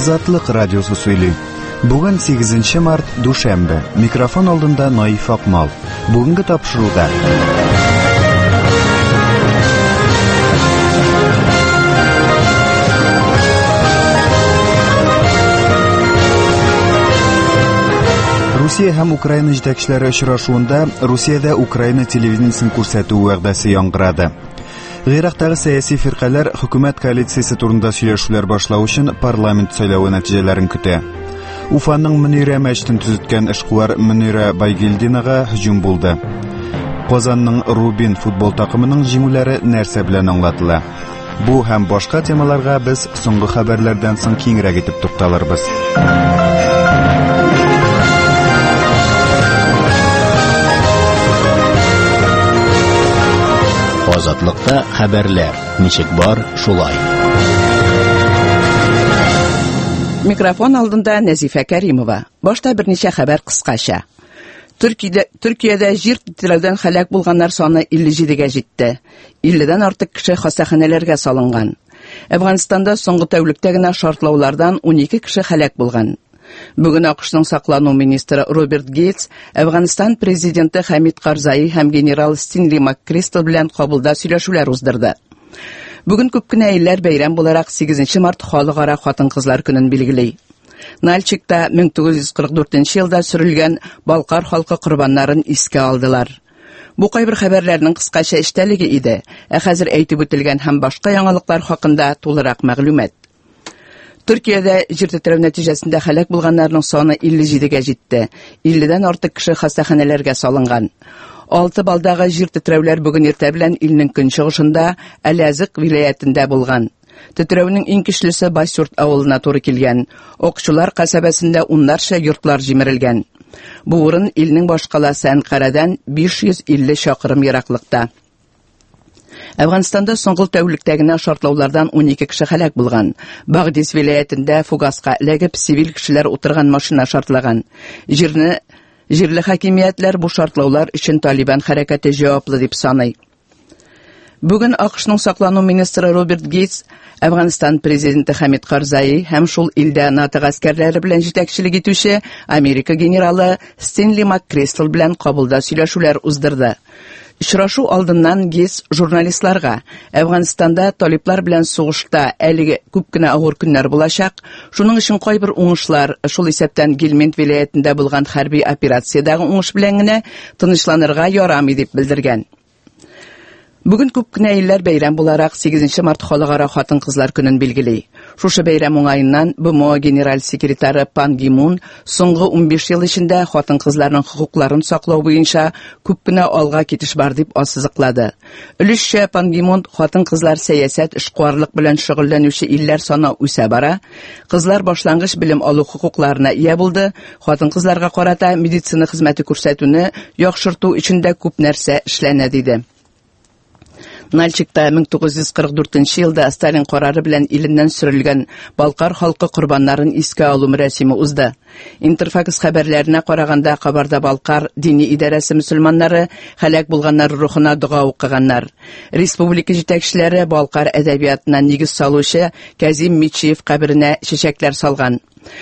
Азатлык радиосы сөйли. Бүген 8 март, душембе. Микрофон алдында Наиф Акмал. Бүгенге тапшыруда. Русия һәм Украина җитәкчеләре очрашуында Русиядә Украина телевидениесен күрсәтү вәгъдәсе яңгырады. Гыйрактагы сәяси фиркалар хөкүмәт коалициясе турында сөйләшүләр башлау өчен парламент сайлауы нәтиҗәләрен көтә. Уфаның Мөнирә мәчетен төзеткән эшкуар Мөнирә Байгелдинага һөҗүм булды. Казанның Рубин футбол такымының җиңүләре нәрсә белән аңлатыла? Бу һәм башка темаларга без соңгы хәбәрләрдән соң киңрәк итеп тукталырбыз. Азатлыкта хәбәрләр. Ничек бар, шулай. Микрофон алдында Нәзифә Кәримова. Башта берничә хәбәр кыскача. Төркиядә җир титрәүдән һәлак булганнар саны 57-гә җитте. 50-дән артык кеше хастаханәләргә салынган. Әфганстанда соңгы тәүлектә генә шартлаулардан 12 кеше һәлак булган. Бүген АКШның саклану министры Роберт Гейтс Әфганстан президенты Хамид Карзаи һәм генерал Стенли МакКристал белән кабулда сөйләшүләр уздырды. Бүген күп кенә илләр бәйрәм буларак 8 март халыкара хатын-кызлар көнен билгели. Нальчикта 1944 елда сөрелгән Балкар халкы корбаннарын искә алдылар. Бу кайбер хәбәрләрнең кыскача эштәлеге иде, ә хәзер әйтеп үтелгән һәм башка яңалыклар хакында тулырак мәгълүмат. Төркиядә җир тетрәү нәтиҗәсендә һәлак булганнарның саны 57-гә җитте. 50-дән артык кеше хастаханәләргә салынган. 6 балдагы җир тетрәүләр бүген иртә белән илнең көнчыгышында Әлязык вилаятендә булган. Тетрәүнең иң көчлесе Басюрт авылына туры килгән. Окчулар касабәсендә уннарча йортлар җимерелгән. Бу урын илнең башкаласы Әнкарадан 550 чакрым ераклыкта. Әфганстанда соңгы тәүлектә генә шартлаулардан 12 кеше һәлак булган. Багдис вилаятендә фугаска эләгеп цивил кешеләр утырган машина шартлаган. Җирле хакимиятләр бу шартлаулар өчен Талибан хәрәкәте җаваплы дип саный. Бүген АКШның саклану министры Роберт Гейтс Әфганстан президенты Хамид Карзаи һәм шул илдә НАТО гаскәрләре белән җитәкчелек итүче Америка генералы Стенли МакКристал белән кабулда сөйләшүләр уздырды. Очрашу алдыннан Гейтс журналистларга Әфганстанда талиблар белән сугышта әлеге күп кенә авыр көннәр булачак, шуның өчен кайбер уңышлар, шул исәптән Гельманд вилаятендә булган хәрби операциядагы уңыш белән генә тынычланырга ярамый дип белдергән. Бүген күп кенә илләр бәйрәм буларак 8 март халыкара хатын-кызлар көнен билгели. Шушы бәйрәм уңаеннан БМО генераль секретары Пан Ги Мун соңгы 15 ел эчендә хатын-кызларның хокукларын саклау буенча күп кенә алга китеш бар дип ассызыклады. Өлешчә Пан Ги Мун хатын-кызлар сәясәт, эшкуарлык белән шөгыльләнүче илләр саны үсә бара, кызлар башлангыч белем алу хокукларына ия булды, хатын-кызларга карата медицина хезмәте күрсәтүне яхшырту өчен дә күп нәрсә эшләнә диде. Нальчикта 1944 елда Сталин карары белән иленнән сөрелгән Балкар халкы корбаннарын искә алу мәрәсиме узды. Интерфакс хәбәрләренә караганда Кабарда Балкар дини идарәсе мөселманнары һәлак булганнар рухына дуга укыганнар. Республика җитәкчеләре Балкар әдәбиятына нигез салучы Казим Мичиев каберенә чәчәкләр салган.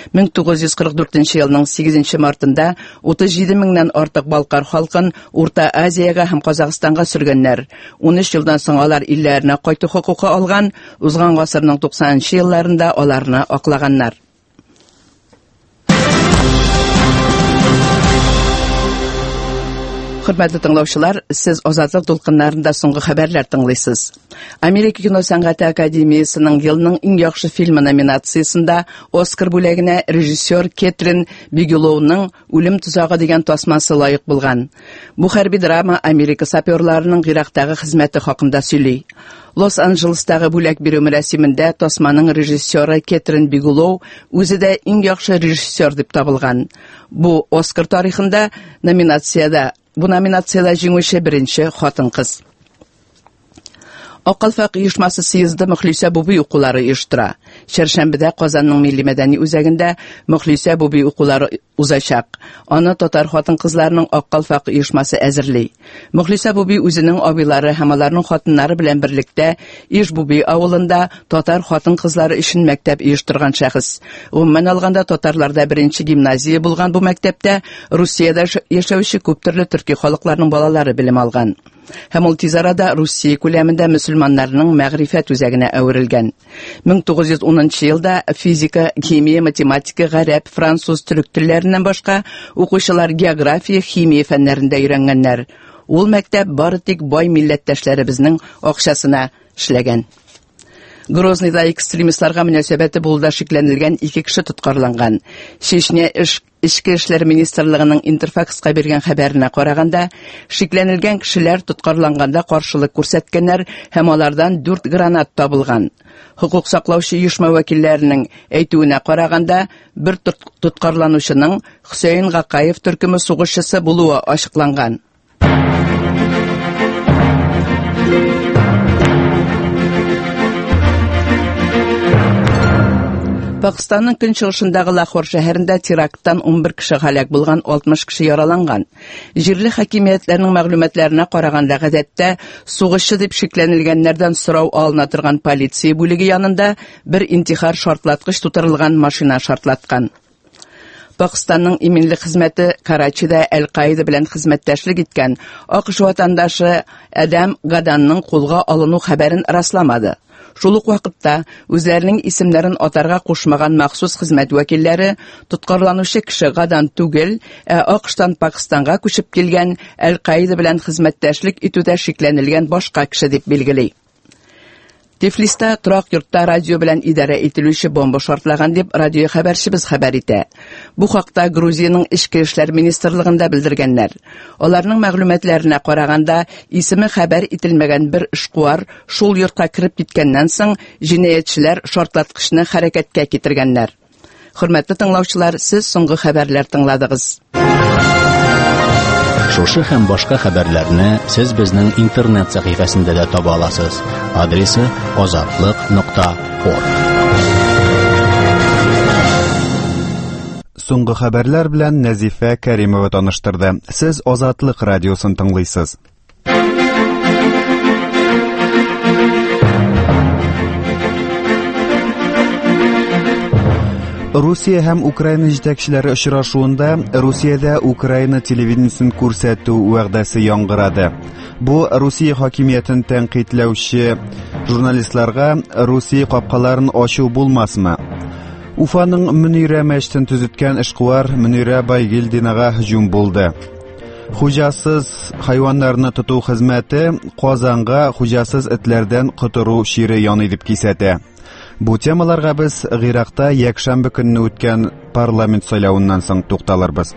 1944 елның 8 мартында 37 меңнән артык Балкар халкын Урта Азиягә һәм Казакъстанга сөргәннәр. 13 елдан соң алар илләренә кайту хокукы алган, узган гасырның 90 елларында аларны аклаганнар. Хөрмәтле тыңлаучылар, сез Азатлык дулкыннарында соңгы хәбәрләр тыңлыйсыз. Америка кино сәнгате академиясының елның иң яхшы фильмы номинациясында Оскар бүләгенә режиссер Кэтрин Бигелоуның «Үлем тузагы» дигән тасмасы лаек булган. Бу хәрби драма Америка саперларының Ирактагы хезмәте хакында сөйли. Лос-Анджелестагы бүләк бирү мәрәсимендә тасманың режиссеры Кэтрин Бигелоу үзе дә иң яхшы режиссер дип табылган. Бу Оскар тарихында Бу номинациядә җиңүче беренче хатын-кыз. Акылфак оешмасы съезды Мөхлисә Бубый укулары оештыра. Чәршәмбедә Казанның милли мәдәни үзәгендә Мөхлисә Буби укулары узачак. Аны татар хатын-кызларының Ак калфак оешмасы әзерли. Мөхлисә Буби үзенең абыйлары һәм аларның хатыннары белән берлектә Иш Буби авылында татар хатын-кызлары өчен мәктәп оештырган шәхес. Гомумән алганда татарларда беренче гимназия булган бу мәктәптә Русиядә яшәүче күп төрле төрки халыкларның балалары белем алган. Һәм ул тиз арада Русия күләмендә мөселманнарның мәгърифәт үзәгенә әверелгән. 1910 елда физика, химия, математика, гарәп, француз, төрек телләреннән башка укучылар география, химия фәннәрендә өйрәнгәннәр. Ул мәктәп бары тик бай милләттәшләребезнең акчасына эшләгән. Грозныйда экстремистларга мөнәсәбәте булуда шикләнелгән 2 кеше тоткарланган. Чечня Эчке эшләр министрлыгының Интерфакска биргән хәбәренә караганда, шикләнелгән кешеләр тоткарланганда каршылык күрсәткәннәр һәм алардан 4 гранат табылган. Хукук саклаучы оешма вәкилләренең әйтүенә караганда, бер тоткарланучының Хөсәен Гакаев төркеме сугышчысы булуы ачыкланган. Пакистанның көнчыгышындагы Лахор шәһәрендә теракттан 11 кеше һәлак булган, 60 кеше яраланган. Җирле хакимиятләрнең мәгълүматларына караганда, гадәттә сугышчы дип шикләнелгәннәрдән сорау алына торган полиция бүлеге янында бер интихар шартлаткыч тутырылган машина шартлаткан. Пакистанның иминлек хезмәте Карачида Әл-Каида белән хезмәттәшлек иткән АКШ ватандашы Адам Гаданның кулга алыну хәбәрен расламады. Шул ук вакытта үзләренең исемнәрен атарга кушмаган махсус хезмәт вәкилләре тоткарланучы кеше Гадан түгел, АКШтан Пакистанга күчеп килгән Әл-Каида белән хезмәттәшлек итүдә шикләнелгән башка кеше дип билгели. Тифлиста торак йортта радио белән идарә ителүче бомба шартлаган дип радио хәбәрчебез хәбәр итә. Бу хакта Грузиянең Эчке эшләр министрлыгында белдергәннәр. Аларның мәгълүматларына караганда, исеме хәбәр ителмәгән бер эшкуар шул йортка кирип киткәннән соң җинаятьчеләр шартлаткычны хәрәкәткә китергәннәр. Хөрмәтле тыңлаучылар, сез соңгы хәбәрләр тыңладыгыз. Шушы һәм башка хәбәрләрне сез безнең интернет сәхифәсендә дә таба аласыз. Адресы azatlык.org. Соңгы хәбәрләр белән Нәзифә Кәримова таныштырды. Сез Азатлык радиосын тыңлыйсыз. Русия һәм Украина җитәкчеләре очрашуында Русиядә Украина телевидениесен күрсәтү вәгъдәсе яңгырады. Бу Русия хакимиятен тәнкыйтьләүче журналистларга Русия капкаларын ачу булмасмы? Уфаның Мөнирә мәчетен төзеткән эшкуар Мөнирә Байгилдинага һөҗүм булды. Хуҗасыз хайваннарны тоту хезмәте Казанга хуҗасыз этләрдән котыру шире яный дип кисәтә. Бу темаларга без Гыйракта якшәмбе көнне үткән парламент сайлауыннан соң тукталырбыз.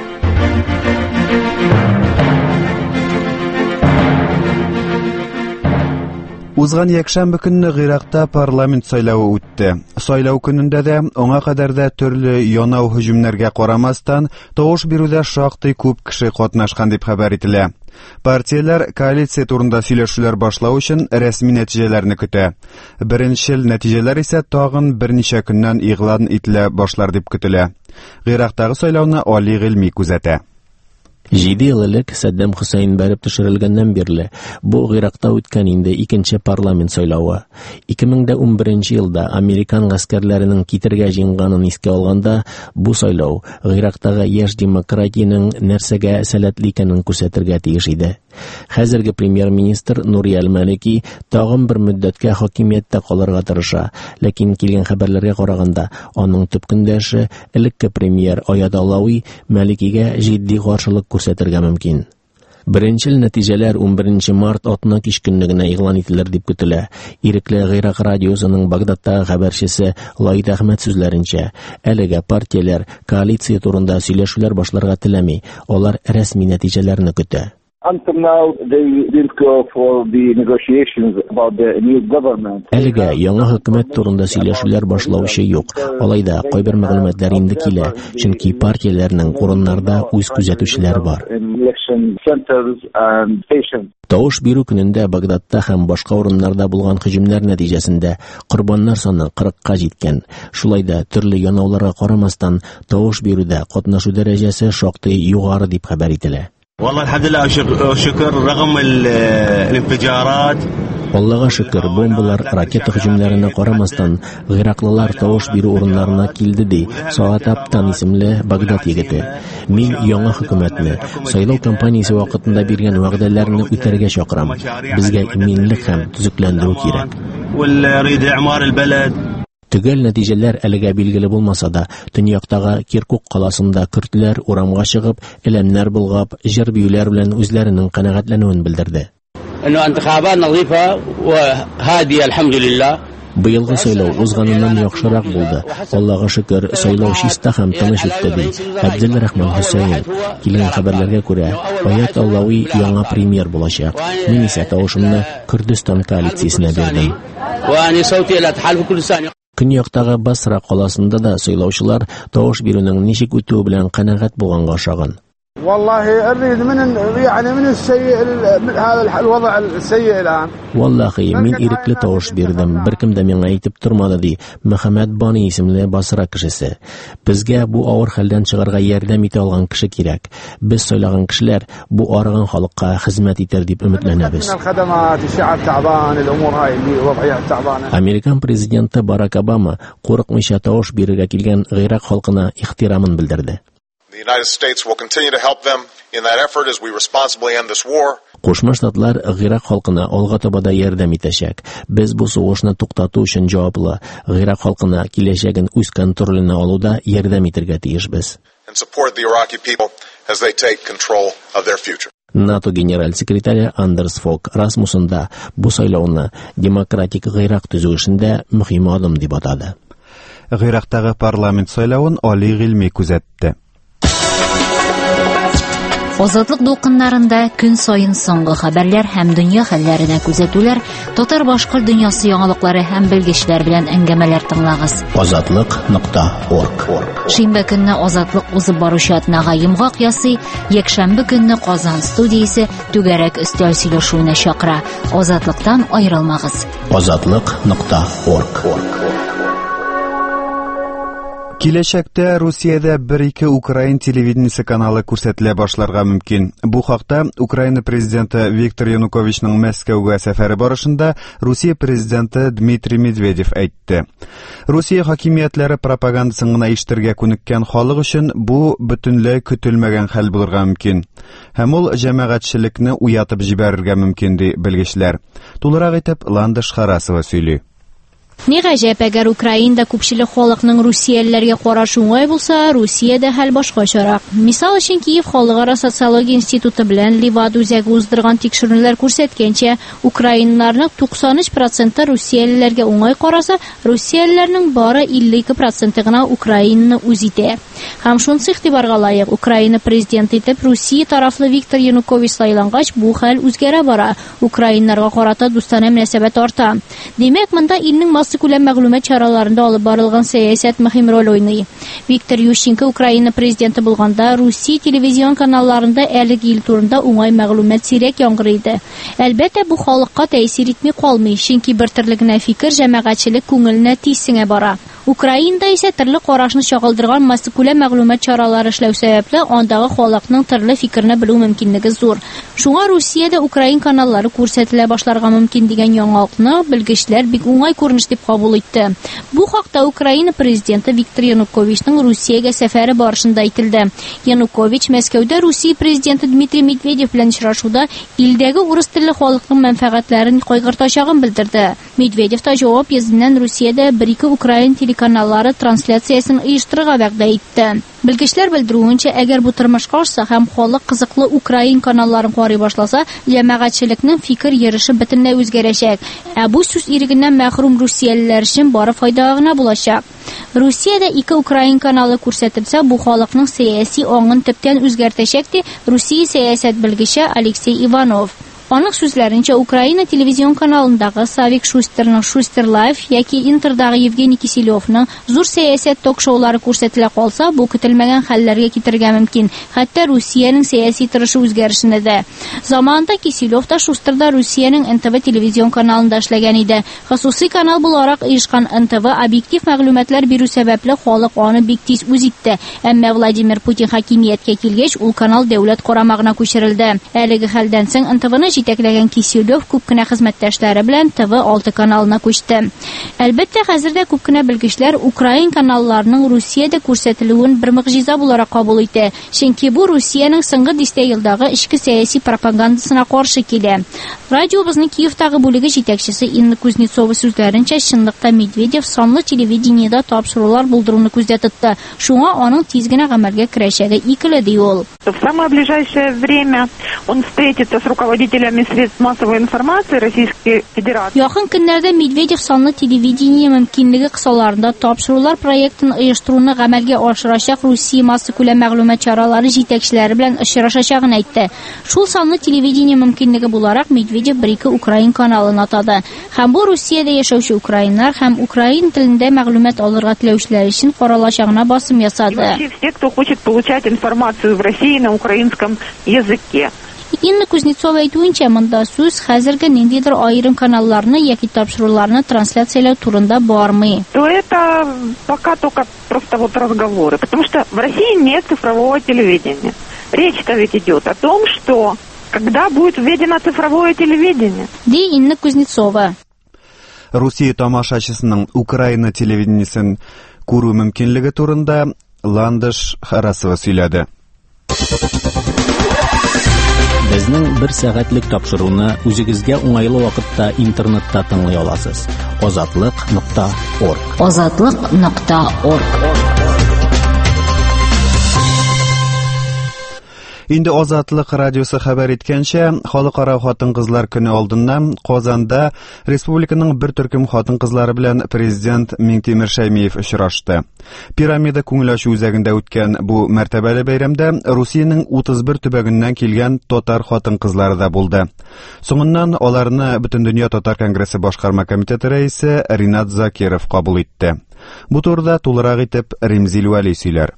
Узган якшәмбе көнне Гыйракта парламент сайлауы үтте. Сайлау көнендә дә, аңа кадәр дә төрле янау һөҗүмнәргә карамастан, тавыш бирүдә шактый күп кеше катнашкан дип хәбәр ителә. Партияләр коалиция турында сөйләшүләр башлау өчен рәсми нәтиҗәләрне көтә. Беренчел нәтиҗәләр исә тагын берничә көннән игълан ителә башлар дип көтелә. Гыйрактагы сайлауны Али Гыйльми күзәтә. 7 ел элек Саддам Хусейн бәреп төшерелгәннән бирле бу Гыйракта үткән инде икенче парламент сайлавы. 2011 елда Американ гаскәрләренең китергә җыенганын искә алганда, бу сайлау Гыйрактагы яшь демократияның нәрсәгә сәләтле икәнен күрсәтергә тиеш иде. Хәзерге премьер-министр Нури Әл-Малики тагын бер мөддәткә хакимияттә калырга тырыша, ләкин килгән хәбәрләргә караганда, аның төп көндәше элекке премьер Аят Аллауи Маликигә җитди каршылык күрсәтергә мөмкин. Беренчел нәтиҗәләр 11 март атна кич көнлегенә игълан ителер дип көтелә. Ирекле Гыйрак радиосының Багдадтагы хәбәрчесе Лайд Әхмәт сүзләренчә, әлегә партияләр коалиция турында сөйләшүләр башларга теләми, алар рәсми нәтиҗәләрне көтә. Until now, they didn't go for the negotiations about the new government. Әлегә яңа хөкүмәт турында сөйләшүләр башлаучы юк. Алайда кайбер мәгълүматлар инде килә, чөнки партияләрнең урыннарда үз күзәтүчеләре бар. Тавыш бирү көнендә Багдадта һәм башка урыннарда булган һөҗүмнәр нәтиҗәсендә корбаннар саны 40-ка җиткән. Шулай да төрле янауларга карамастан тавыш бирүдә катнашу дәрәҗәсе шактый югары дип хәбәр ителә. والله الحمد لله وشكر رغم الانفجارات. Аллага шөкер, бомбалар, ракета һөҗүмнәренә карамастан, гыйраклылар тавыш бирү урыннарына килде ди. Саат Аптан исемле Багдад егете. Мин яңа хөкүмәтне, сайлау кампаниясе вакытында биргән вәгъдәләрне үтәргә чакырам. Безгә иминлек һәм төзекләндерү кирәк. Төгәл нәтиҗәләр әлегә билгеле булмаса да, төньяктагы Киркук каласында көртләр урамга чыгып, элемнәр булгап, җыр биюләр белән үзләренең канәгатьләнүен белдерде. Быелгы сайлау узганнан яхшырак булды. Аллага шөкер, сайлау чиста һәм тыныч үтте ди. Абдулрахман Хусейн. Килгән хәбәрләргә күрә, Аят Аллави яңа премьер булачак. Мин исә тавышымны Күрдистан коалициясенә бирдем. Көньяктагы Басра каласында да сайлаучылар тавыш бирүнең ничек үтүе белән канәгать булганга ошаган. والله أريد من السيء هذا الوضع السيء الآن. والله мин ирекле тавыш бирдем. Беркем дә миңа әйтеп тормады ди. Мөхәммәд Бани исемле Басра кешесе. Безгә бу авыр хәлдән чыгарга ярдәм итә алган кеше кирәк. Без сайлаган кешеләр бу арыган халыкка хезмәт итәр дип өметләнәбез. Американ президенты Барак Обама курыкмыйча тавыш бирергә килгән гыйрак халкына ихтирамын белдерде. The United States will continue to help them in that effort as we responsibly end this war. Кушма Штатлар Гыйрак халкына алга таба да ярдәм итәчәк. Без бу сугышны туктату өчен җаваплы. Гыйрак халкына киләчәген үз контролена алуда ярдәм итәргә тиешбез. And support the Iraqi people as they take control of their future. НАТО генераль секретаре Андерс Фок Расмуссен бу сайлауны демократик Гыйрак төзү эшендә мөһим адым дип атады. Гыйрактагы парламент сайлавын Али Гыйльми күзәтте. Азатлык дулкыннарында көн сайын соңгы хәбәрләр һәм дөнья хәлләренә күзәтүләр, татар башкорт дөньясы яңалыклары һәм белгечләр белән әңгәмәләр тыңлагыз. Азатлык.org. Шимбә көнне Азатлык узып баручы атнага йомгак ясый, якшәмбе көнне Казан студиясе түгәрәк өстәл сөйләшүенә чакыра. Азатлыктан аерылмагыз. Азатлык.org. Киләчәктә Русиядә 1-2 Украин телевидениесе каналы күрсәтелә башларга мөмкин. Бу хакта Украина президенты Виктор Януковичның Мәскәүгә сәфәре барышында Русия президенты Дмитрий Медведев әйтте. Русия хакимиятләре пропагандасын гына ишетергә күнеккән халык өчен бу бөтенләй көтелмәгән хәл булырга мөмкин. Һәм ул җәмәгатьчелекне уятып җибәрергә мөмкин ди белгечләр. Тулырак итеп Ландыш Харасова сөйли. Ни гаҗәп, әгәр Украинада күпчелек халыкның русиялеләргә карашы уңай булса, Русиядә хәл башкачарак. Мисал өчен, Киев халыкара социология институты белән Ливад үзәге уздырган тикшерүләр күрсәткәнчә, украиннарның 93% русиялеләргә уңай караса, русиялеләрнең бары 52% гына Украинаны үз итә. Һәм шунысы игътибарга лаек, Украина президенты итеп Русия тарафлы Виктор Янукович сайлангач, бу хәл үзгәрә бара. Украиннарга карата дустана мөнәсәбәт арта. Димәк, монда илнең күләм мәгълүмат чараларында алып барылган сәясәт мөһим роль уйный. Виктор Ющенко Украина президенты булганда Русия телевизион каналларында әлеге ил турында уңай мәгълүмат сирәк яңгырый. Әлбәттә, бу халыкка тәэсир итми калмый, чөнки бер төрле генә фикер җәмәгатьчелек күңеленә тиз бара. Украинада исә төрле карашны чагылдырган массакүләм мәгълүмат чаралары эшләү сәбәпле андагы халыкның төрле фикерне белү мөмкинлеге зур. Шуңа Русиядә Украин каналлары күрсәтелә башларга мөмкин дигән яңалыкны белгечләр бик уңай күренеш дип кабул итте. Бу хакта Украина президенты Виктор Януковичның Русиягә сәфәре барышында әйтелде. Янукович Мәскәүдә Русия президенты Дмитрий Медведев белән очрашуда илдәге урыс телле халыкның мәнфәгатьләрен кайгыртачагын белдерде. Медведев та җавап йөзеннән Русиядә 1-2 Украин телеканаллары трансляциясын оештырырга вәгъдә итте. Белгечләр белдерүенчә, әгәр бу тормышка ашса һәм халык кызыклы Украин каналларын карый башласа, җәмәгатьчелекнең фикер йөреше бөтенләй үзгәрәчәк. Бу сүз ирегеннән мәхрүм русиялеләр өчен бары файда гына булачак. Rusiyada 2 Украин каналы күрсәтелсә, бу халыкның сәяси аңын төптән үзгәртәчәк ди Русия сәясәт белгече Алексей Иванов. Аның сүзләренчә, Украина телевизион каналындагы Савик Шустерның Шустер Лайф яки Интердагы Евгений Киселевның зур сәясәт ток-шоулары күрсәтелә калса, бу көтелмәгән хәлләргә китергә мөмкин. Хәтта Русиянең сәяси торышы үзгәрешенә дә. Заманында Киселев та Шустерда Русиянең НТВ телевизион каналында эшләгән иде. Хосусый канал буларак оешкан НТВ объектив мәгълүматлар бирү сәбәпле халык аны бик тиз үз итте. Әмма Владимир Путин хакимияткә килгәч, ул канал дәүләт карамагына күчерелде. Әлеге хәлдән соң НТВны җитәкләгән Киселев күп кенә хезмәттәшләре белән ТВ6 каналына күчте. Әлбәттә, хәзердә күп кенә белгечләр Украин каналларының Русиядә күрсәтелүен бер мөгъҗиза буларак кабул итә. Чөнки бу Русиянең соңгы 10 елдагы ичке сәяси пропагандасына каршы килә. Радиобызның Киевтагы бүлеге җитәкчесе Инна Кузнецова сүзләренчә, чынлыкта Медведев санлы телевидениедә тапшырулар булдыруны күздә тотты. Шуңа аның тиз генә гамәлгә керәчәге икеле ди ул. В самое ближайшее время он встретится с руководителями средств массовой информации Российской Федерации. Якын көннәрдә Медведев санлы телевидение мөмкинлеге кысаларында тапшырулар проектын оештыруны гамәлгә ашырачак Русия масса күләм мәгълүмат чаралары җитәкчеләре белән очрашачагын әйтте. Шул санлы телевидение мөмкинлеге буларак Медведев 1-2 Украин каналын атады. Һәм бу Русиядә яшәүче украиннар һәм украин телендә мәгълүмат алырга теләүчеләр өчен каралачагына басым ясады. Все, кто хочет получать информацию в России на украинском языке. Инна Кузнецова әйтүенчә, монда сүз хәзерге ниндидер аерым каналларны яки тапшыруларны трансляцияләү турында бармый. То это пока только просто вот разговоры, потому что в России нет цифрового телевидения. Речь-то ведь идет о том, что когда будет введено цифровое телевидение. Ди Инна Кузнецова. Русия тамашачысының Украина телевидениесен күрү мөмкинлеге турында Ландыш Харасова сөйләде. Безнең 1 сәгатьлек тапшыруны үзегезгә уңайлы вакытта интернетта тыңлый аласыз. Озатлык.орг. Озатлык.орг. Инде Азатлык радиосы хәбәр иткәнчә, халыкара хатын-кызлар көне алдыннан Казанда республиканың бер төркем хатын-кызлары белән президент Минтимер Шәймиев очрашты. Пирамида күңел ачу үзәгендә үткән бу мәртәбәле бәйрәмдә Русиянең 31 төбәгеннән килгән татар хатын-кызлары да булды. Соңыннан аларны Бөтендөнья татар конгрессы башкарма комитеты рәисе Ринат Закиров кабул итте. Бу турыда тулырак итеп Римзил Вәли сөйләр.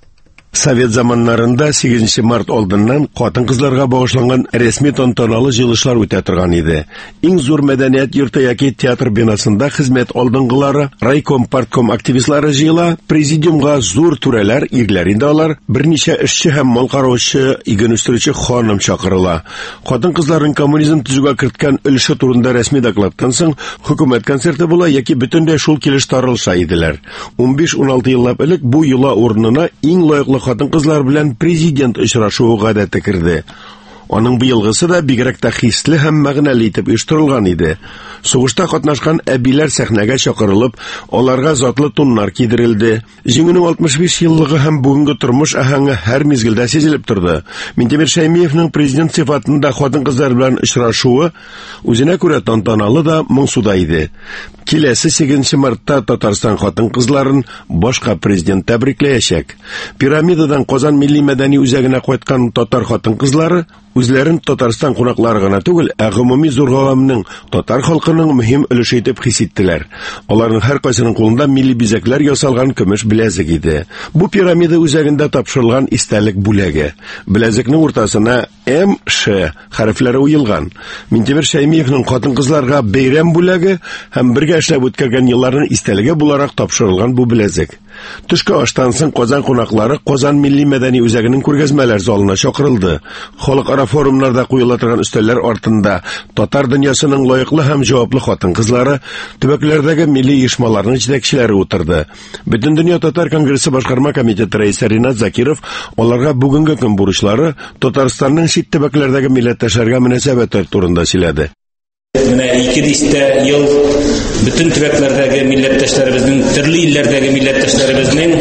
Совет заманнарында 8 март алдыннан хатын-кызларга багышланган рәсми тантаналы җыелышлар үтә торган иде. Иң зур мәдәният йорты яки театр бинасында хезмәт алдынгылары, райком, партком активистлары җыела, президиумга зур түрәләр, ирләр инде алар, берничә эшче һәм мал караучы, иген үстерүче ханым чакырыла. Хатын-кызларның коммунизм төзүгә керткән өлеше турында рәсми докладтан соң хөкүмәт концерты була яки бөтенләй шул килеш таралыша иделәр. 15-16 еллап элек бу йола урынына иң лаеклы хатын-кызлар белән президент очрашуы гадәте керде. Аның быелгысы да бигрәк тә хисле һәм мәгънәле итеп оештырылган иде. Сугышта катнашкан әбиләр сәхнәгә чакырылып, аларга затлы туннар кидерелде. Җиңүнең 65 еллыгы һәм бүгенге тормыш аһәңе һәр мизгелдә сизелеп торды. Минтимер Шәймиевның президент сыйфатында хатын-кызлар белән очрашуы үзенә күрә тантаналы да, моңсуда иде. Киләсе 8 мартта Татарстан хатын-кызларын башка президент тәбрикләячәк. Пирамидадан Казан милли мәдәни үзәгенә кайткан татар хатын-кызлары үзләрен Татарстан кунаклары гына түгел, ә гомуми зур гавамның, татар халкының мөһим өлеше итеп хис иттеләр. Аларның һәркайсының кулында милли бизәкләр ясалган көмеш беләзек иде. Бу пирамида үзәгендә тапшырылган истәлек бүләге. Беләзекнең уртасына МШ хәрефләре уелган. Минтимер Шәймиевның хатын-кызларга бәйрәм бүләге һәм бергә эшләп үткәргән елларның истәлеге буларак тапшырылган бу беләзек. Төшке аштан соң Казан кунаклары Казан милли мәдәни үзәгенең күргәзмәләр залына чакырылды. Халыкара форумнарда куела торган өстәлләр артында татар дөньясының лаеклы һәм җаваплы хатын-кызлары, төбәкләрдәге милли оешмаларның җитәкчеләре утырды. Бөтендөнья татар конгрессы башкарма комитеты рәисе Ринат Закиров аларга бүгенге көн бурычлары Татарстанның чит төбәкләрдәге милләттәшләргә мөнәсәбәте турында сөйләде. Менә 200 ел bütün төбәкләрдәге милләттәшләребезнең, төрле илләрдәге милләттәшләребезнең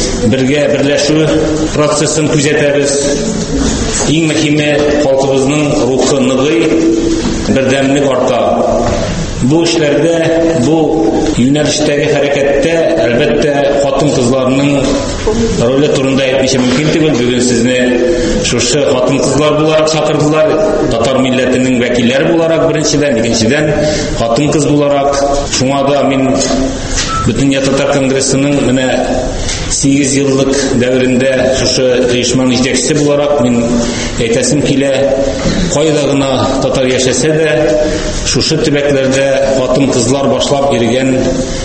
берләшү процессын күзәтәбез. Иң мөһиме халкыбызның рухы ныгый, бердәмлек арта. Бу эшләрдә, бу юнәлештәге хәрәкәттә әлбәттә хатын-кызларның роле турында әйтмичә мөмкин түгел. Бүген сезне шушы хатын-кызлар буларак чакырдылар. Татар милләтенең вәкилләре буларак беренчедән, икенчедән хатын-кыз буларак. Шуңа да мин Бүтән Татар конгрессының менә 8 еллык дәврендә шушы оешманың җитәкчесе буларак мин әйтәсем килә, кайда гына татар яшәсә дә, шушы төбәкләрдә хатын-кызлар башлап йөргән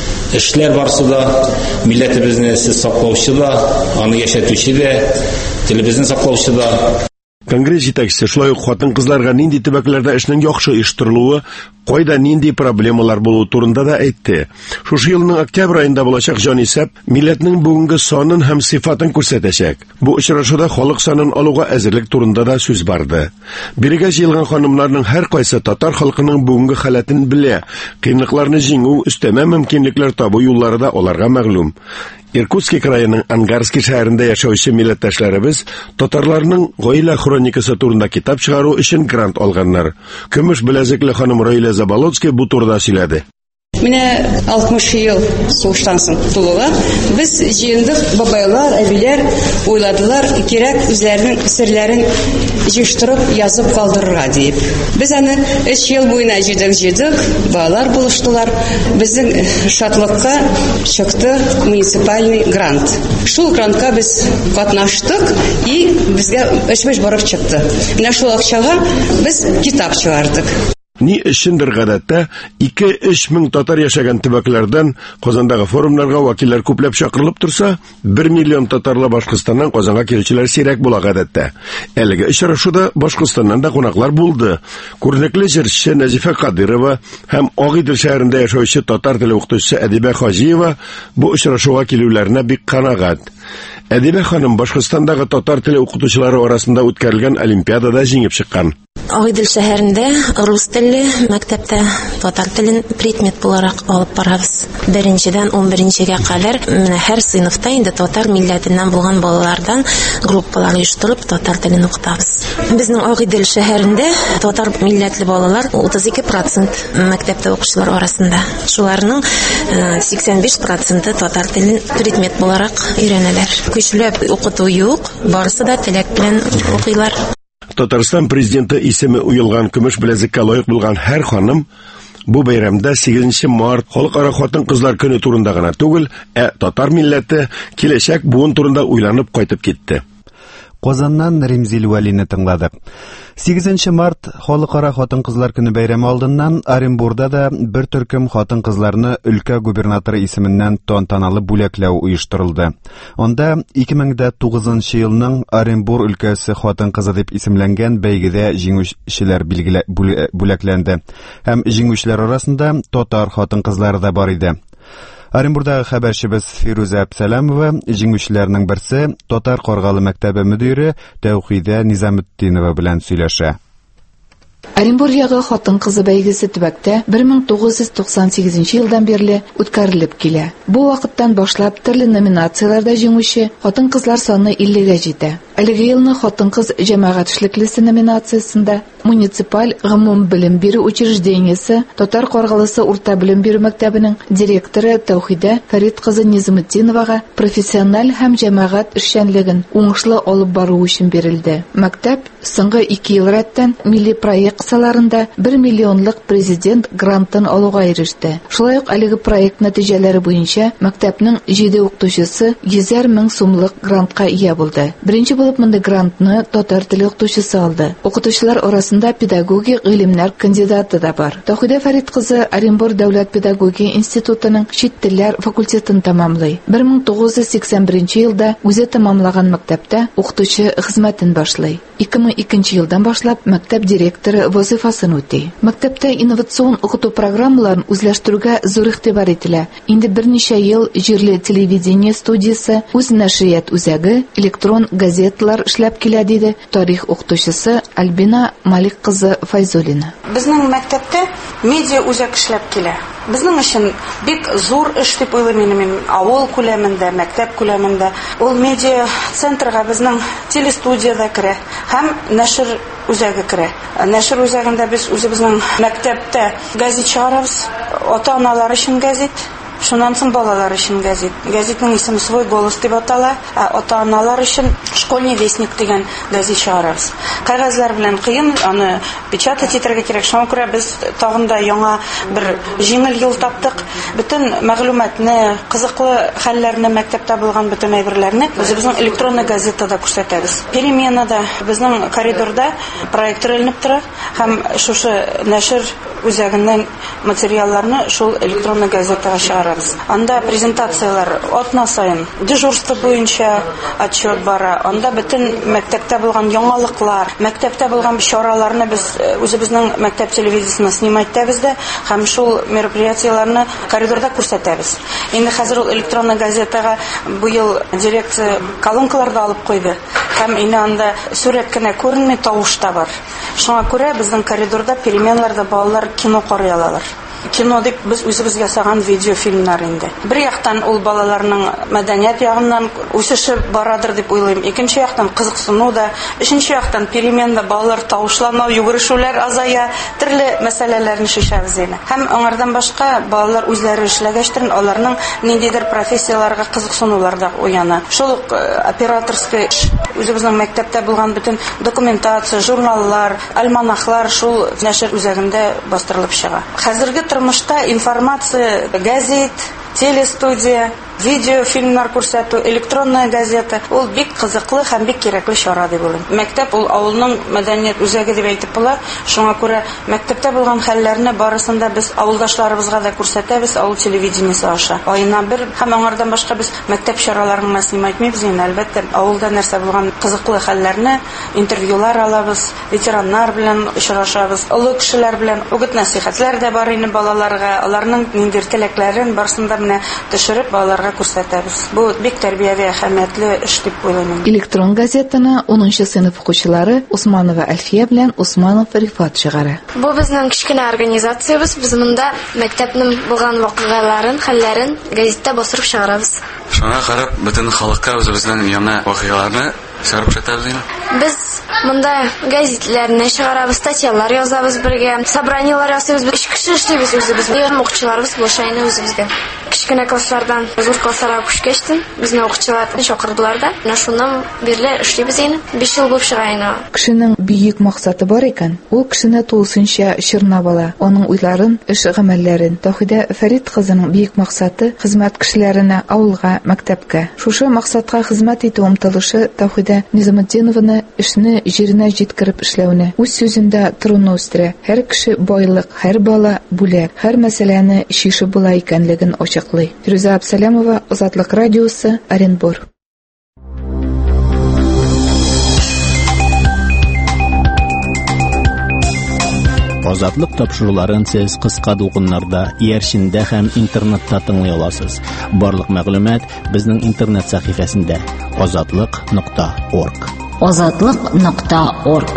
эшләр барсы да милләтебезне саклаучы да, аны яшәтүче дә, телебезне саклаучы да. Конгресс җитәкчесе шулай ук хатын-кызларга нинди төбәкләрдә эшнең яхшы оештырылуы, кайда нинди проблемалар булуы турында да әйтте. Шушы елның октябрь айында булачак җанисәп милләтнең бүгенге санын һәм сыйфатын күрсәтәчәк. Бу очрашуда халык санын алуга әзерлек турында да сүз барды. Бирегә җыелган ханымнарның һәр кайсы татар халкының бүгенге халатын белә, кыенлыкларны җиңү, өстәмә мөмкинлекләр табу юллары да аларга мәгълүм. Иркутск крайының Ангарский шәһәрендә яшәүче милләттәшләребез татарларның гаилә хроникасы турында китап чыгару өчен грант алганнар. Көмеш беләзекле ханым Раилә Заболоцкая бу турыда сөйләде. Менә 60 ел сугыштан соң тулуга без җыендык, бабайлар, әбиләр уйладылар, кирәк үзләренең серләрен җыштырып, язып калдырырга дип. Без аны 3 ел буена җыйдык, балалар булыштылар. Безнең шатлыкка чыкты муниципальный грант. Шул грантка без катнаштык и безгә эш барып чыкты. Менә шул акчага без китап чыгардык. Ни өчендер гадәттә 2-3 мең татар яшәгән төбәкләрдән Казандагы форумнарга вәкилләр күпләп чакырылып турса, 1 миллион татарлы Башкортстаннан Казанга килүчеләр сирәк була гадәттә. Әлеге очрашуда Башкортстаннан да кунаклар булды. Күренекле җырчы Назифа Кадырова һәм Агыйдел шәһәрендә яшәүче татар теле укытучысы Әдибә Хаҗиева бу очрашуга килүләренә бик канагат. Әдибә ханым Башкортстандагы татар теле укытучылары арасында үткәрелгән олимпиадада җиңеп чыккан. Агыйдел шәһәрендә рус теле мәктәптә татар телен предмет буларак алып барабыз. 1-дән 11-гә кадәр менә һәр сыйныфта инде татар милләтеннән булган балалардан группалар оештырып татар телен укытабыз. Безнең Агыйдел шәһәрендә татар милләтле балалар 32% мәктәптә укучылар арасында. Шуларның 85% татар телен предмет буларак өйрәнәләр. Көчләп укыту юк, барысы да теләк белән укыйлар. Татарстан президенты исеме уелган көмеш беләзеккә лаек булган һәр ханым бу бәйрәмдә 8 март халыкара хатын-кызлар көне турында гына түгел, татар милләте киләчәк буын турында уйланып кайтып китте. Казаннан Римзил Вәлине тыңладык. 8 март халыкара хатын-кызлар көне бәйрәме алдыннан Оренбургда да бер төркем хатын-кызларны өлкә губернаторы исеменнән тантаналы бүләкләү оештырылды. Анда 2009 елның Оренбург өлкәсе хатын-кызы дип исемләнгән бәйгедә җиңүчеләр бүләкләнде. Һәм җиңүчеләр арасында татар хатын-кызлары да бар иде. Оренбургдагы хәбәрчебез Фируза Әбсәләмова җиңүчеләрнең берсе Татар Каргалы мәктәбе мөдире Тәүхидә Низамутдинова белән сөйләшә. Оренбургдагы хатын-кызы бәйгесе төбәктә 1998 елдан бирле үткәрелеп килә. Бу вакыттан башлап төрле номинацияләрдә җиңүче хатын-кызлар саны 50-гә җитә. Әлеге елны хатын-кыз җәмәгать эшлеклесе номинациясендә муниципаль гомум белем бирү учреждениесе Татар Каргалысы урта белем бирү мәктәбенең директоры Тәүхидә Фәрит кызы Низамутдиновага профессиональ һәм җәмәгать эшчәнлеген уңышлы алып бару өчен бирелде. Мәктәп соңгы 2 ел рәттән милли проект саларында 1 миллионлык президент грантын алуга иреште. Шулай ук әлеге проект нәтиҗәләре буенча мәктәпнең 7 укытучысы 100 мең сумлык грантка ия булды. Беренче булып монда грантны татар теле укытучысы алды. Укытучылар арасында педагогик гыйлемнәр кандидаты да бар. Тәүхидә Фәрит кызы Оренбург дәүләт педагогия институтының чит телләр факультетын тәмамлый. 1981 елда үзе тәмамлаган мәктәптә укытучы хезмәтен башлый. 2002 елдан башлап мәктәп директоры вазифасын үти. Мәктәптә инновацион укыту программаларын үзләштерүгә зур игътибар ителә. Инде берничә ел җирле телевидение студиясе, үз нәшрият үзәге, электрон газеталар эшләп килә диде тарих укытучысы Альбина Малик кызы Файзулина. Безнең мәктәптә медиа үзәк эшләп килә. Безнең өчен бик зур эш дип уйлыйм мин авыл күләмендә, мәктәп күләмендә. Ул медиа центрга безнең телестудияда керә һәм нәшр үзәге керә. Нәшр үзәгендә без үзебезнең мәктәптә газет чыгарабыз, ата-аналар өчен газет, Шуннан соң балалар өчен газет. Газетның исеме «Свой голос» дип атала. Ата-аналар өчен «Школьный вестник» дигән газет чыгарабыз. Кагазлар белән кыен, аны печатать итәргә кирәк. Шуңа күрә без тагында яңа бер җиңел юл таптык. Бөтен мәгълүматны, кызыклы хәлләрне, мәктәптә булган бөтен әйберләрне үзебезнең электронный газетада күрсәтәбез. Переменада безнең коридорда проектор эленеп тора һәм шушы нәшер үзәгеннән материалларны шул электронный газетага чыгарабыз. Анда презентациялар атна сайын дежурство буенча отчет бара. Анда бөтен мәктәптә булган яңалыклар, мәктәптә булган чараларны без үзебезнең мәктәп телевизиясенә снимать итәбез дә һәм шул мероприятияларны коридорда күрсәтәбез. Инде хәзер ул электронный газетага бу ел дирекция колонкаларда алып куйды. Һәм инде анда сурәт кенә күренми, тавыш та бар. Шуңа күрә безнең коридорда переменларда балалар кино карый алалар. Кино дип без үзебез ясаган видеофильмнар инде. Бер яктан ул балаларның мәдәният ягыннан үсеше барадыр дип уйлыйм. Икенче яктан кызыксыну да, өченче яктан переменда балалар тавышлану, йөгерешүләр азая, төрле мәсьәләләрне шешәбез инде. Һәм аңардан башка балалар үзләре эшләгәчтер, аларның ниндидер профессияларга кызыксынулар да уяна. Шул операторский үзебезнең мәктәптә булган бөтен документация, журналлар, альманахлар шул нәшер үзәгендә бастырылып чыга. Хәзерге тормышта информация, газет, телестудия, видеофильмнар күрсәтү, электронная газета ул бик кызыклы һәм бик кирәкле чара дип уйлыйм. Мәктәп ул авылның мәдәният үзәге дип әйтеп була. Шуңа күрә мәктәптә булган хәлләрне барысында без авылдашларыбызга да күрсәтәбез, авыл телевидениесе аша. Айына бер һәм аңардан башка без мәктәп чараларын снимать итмибез инде. Әлбәттә, авылда нәрсә булган кызыклы хәлләрне интервьюлар алабыз, ветераннар белән очрашабыз, олы кешеләр белән үгет-насихәтләр дә бар инде балаларга, аларның ниндидер теләкләрен барысында менә төшереп балаларга күрсәтәбез. Бу бик тәрбияви әһәмиятле эш дип уйлыйм. Электрон газетаны 10нчы сыйныф укучылары Усманова Әлфия белән Усманов Рифат чыгара. Бу безнең кичкенә организациябыз. Без монда мәктәпнең булган вакыйгаларын, хәлләрен газетта басырып чыгарабыз. Шуңа карап бөтен халыкка үзебезнең яңа вакыйгаларны чыгарып чатабыз. Без монда газетләрне чыгарабыз, статьялар язабыз бергә, собраниялар ясыйбыз. Үч кеше эшлибез үзебез. Укучыларыбыз булшайны үзебезгә. Кичкенә класслардан зур классларга күчкәчтен безне укучыларны чакырдылар да. Менә шуннан бирле эшлибез инде. 5 ел булып чыга инде. Кешенең бөек максаты бар икән. Ул кешене тулысынча чорнап ала. Аның уйларын, эш гамәлләрен. Тохида Фәрит кызының бөек максаты хезмәт кешеләренә, авылга, мәктәпкә. Шушы максатка хезмәт итү омтылышы Тохида Низаметдинованы эшне җиренә җиткереп эшләүне, үз сүзендә торуны үстерә. Һәр кеше байлык, һәр бала бүләк, һәр мәсьәләне шишеп була икәнлеген ачыклый. Фируза Абсалямова, Азатлык радиосы, Оренбур. Азатлык тапшыруларын сез кыска дулкыннарда, иярчиндә һәм интернетта тыңлый аласыз. Барлык мәгълүмат безнең интернет сәхифәсендә azatliq.org. azatliq.org.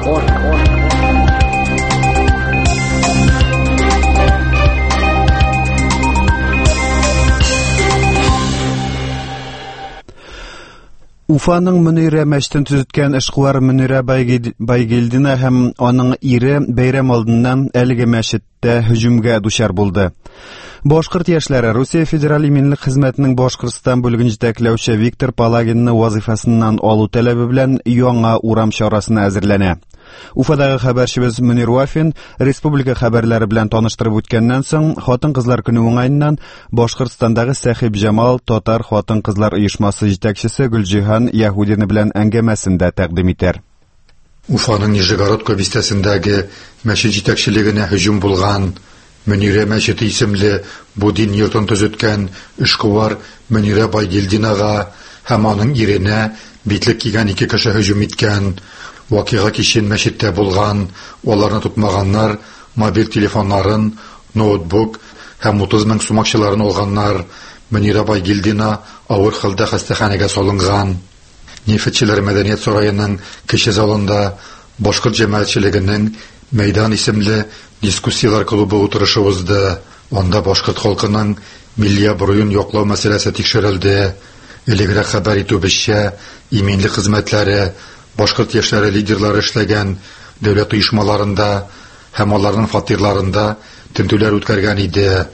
Уфаның Мөнирә мәчетен төзеткән эшкуар Мөнирә Байгелдина һәм аның ире бәйрәм алдыннан әлеге мәчеттә һөҗүмгә дучар булды. Башкорт яшьләре Русия федераль иминлек хезмәтенең Башкортстан бүлеген җитәкләүче Виктор Палагинны вазифасыннан алу таләбе белән яңа урам чарасына әзерләнә. Уфадагы хәбәрчебез Мөнир Вафин республика хәбәрләре белән таныштырып үткәннән соң Хатын-кызлар көне уңаеннан Башкортстандагы Сәхиб Җамал татар хатын-кызлар оешмасы җитәкчесе Гөлҗиһан Яһудина белән әңгәмәсендә тәкъдим итәр. Уфаның Нижегородка бистәсендәге мәчет җитәкчелегенә һөҗүм булган Мөнирә мәчете исемле бу дин йортын төзеткән эшкуар Мөнирә Байгелдинага һәм аның иренә битлек кигән 2 кеше һөҗүм иткән. Вакыйга кичен мәчеттә булган, аларны тотмаганнар мобиль телефоннарын, ноутбук һәм 30 мең сум акчаларын алганнар. Мөнирә Байгелдина авыр хәлдә хастаханәгә салынган. Нефтчеләр мәдәният сараеның кече залында башкорт җәмәгатьчелегенең Мәйдан исемле дискуссиялар клубы утырышы узды. Анда башкорт халкының милли абруен яклау мәсьәләсе тикшерелде. Элегрәк хәбәр итүебезчә, иминлек хезмәтләре башкорт яшьләре лидерлары эшләгән дәүләт оешмаларында һәм аларның фатирларында тентүләр үткәргән иде.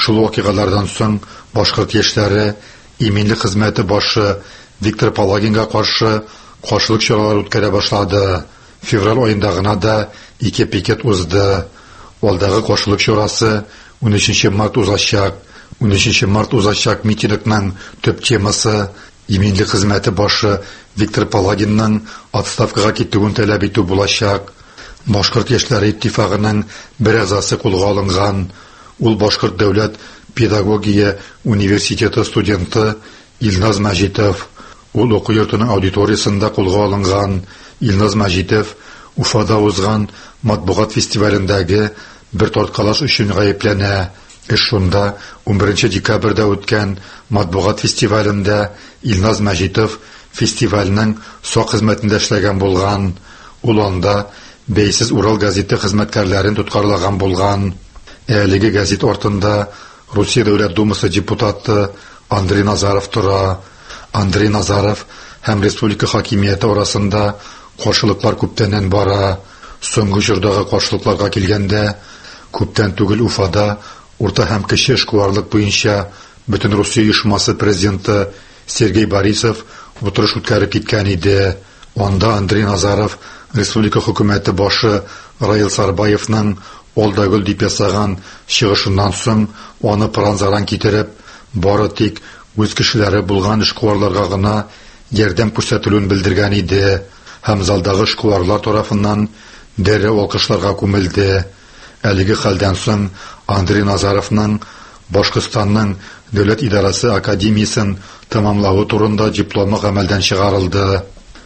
Шул вакыйгалардан соң башкорт яшьләре иминлек хезмәте башы Виктор Палагинга каршы каршылык чаралары үткәрә башлады. Февраль аенда гына да 2 пикет узды. Алдагы каршылык чарасы 13 март узачак. 13 март узачак митингның төп темасы иминлек хезмәте башы Виктор Палагинның отставкага китүен таләп итү булачак. Башкорт яшьләре иттифагының бер әгъзасы кулга алынган. Ул Башкорт дәүләт педагогия университеты студенты Илназ Мәҗитов. Ул уку йортының аудиториясында кулга алынган. Илназ Мәҗитов Уфада узган матбугат фестивалендәге бер тарткалаш өчен гаепләнә. Шунда 11 декабрьдә үткән матбугат фестивалендә Илназ Мәҗитов фестивальнең сак хезмәтендә эшләгән булган. Ул анда Бәйсез Урал газеты хезмәткәрләрен тоткарлаган булган. Әлеге газет артында Русия Дәүләт Думасы депутаты Андрей Назаров тора. Андрей Назаров һәм республика хакимияте арасында каршылыклар күптәннән бара. Соңгы җырдагы каршылыкларга килгәндә, күптән түгел Уфада урта һәм кече эшкуарлык буенча бөтен Русия оешмасы президенты Сергей Борисов утырыш үткәреп киткән иде. Анда Андрей Назаров республика хөкүмәте башы Раил Сарбаевның Олдагөл дип ясаган чыгышыннан соң аны пранзаран китереп, бары тик үз кешеләре булган эшкуарларга гына ярдәм күрсәтүен белдергән иде. Һәм залдагы эшкуарлар тарафыннан дәррәү алкышларга күмелде. Әлеге хәлдән соң Андрей Назаровның Башкортстанның Дәүләт идарасы академиясын тәмамлавы турында дипломы гамәлдән чыгарылды.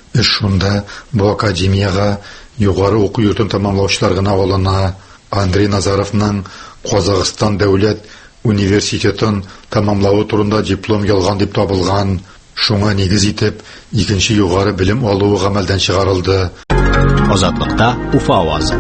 Шунда бу академияга югары уку йортын тәмамлаучылар гына алына. Андрей Назаровның Казакстан Дәүләт университетын тәмамлавы турында диплом ялган дип табылган. Шуңа нигез итеп, икенче югары белем алуы гамәлдән чыгарылды. Азатлыкта Уфа авазы.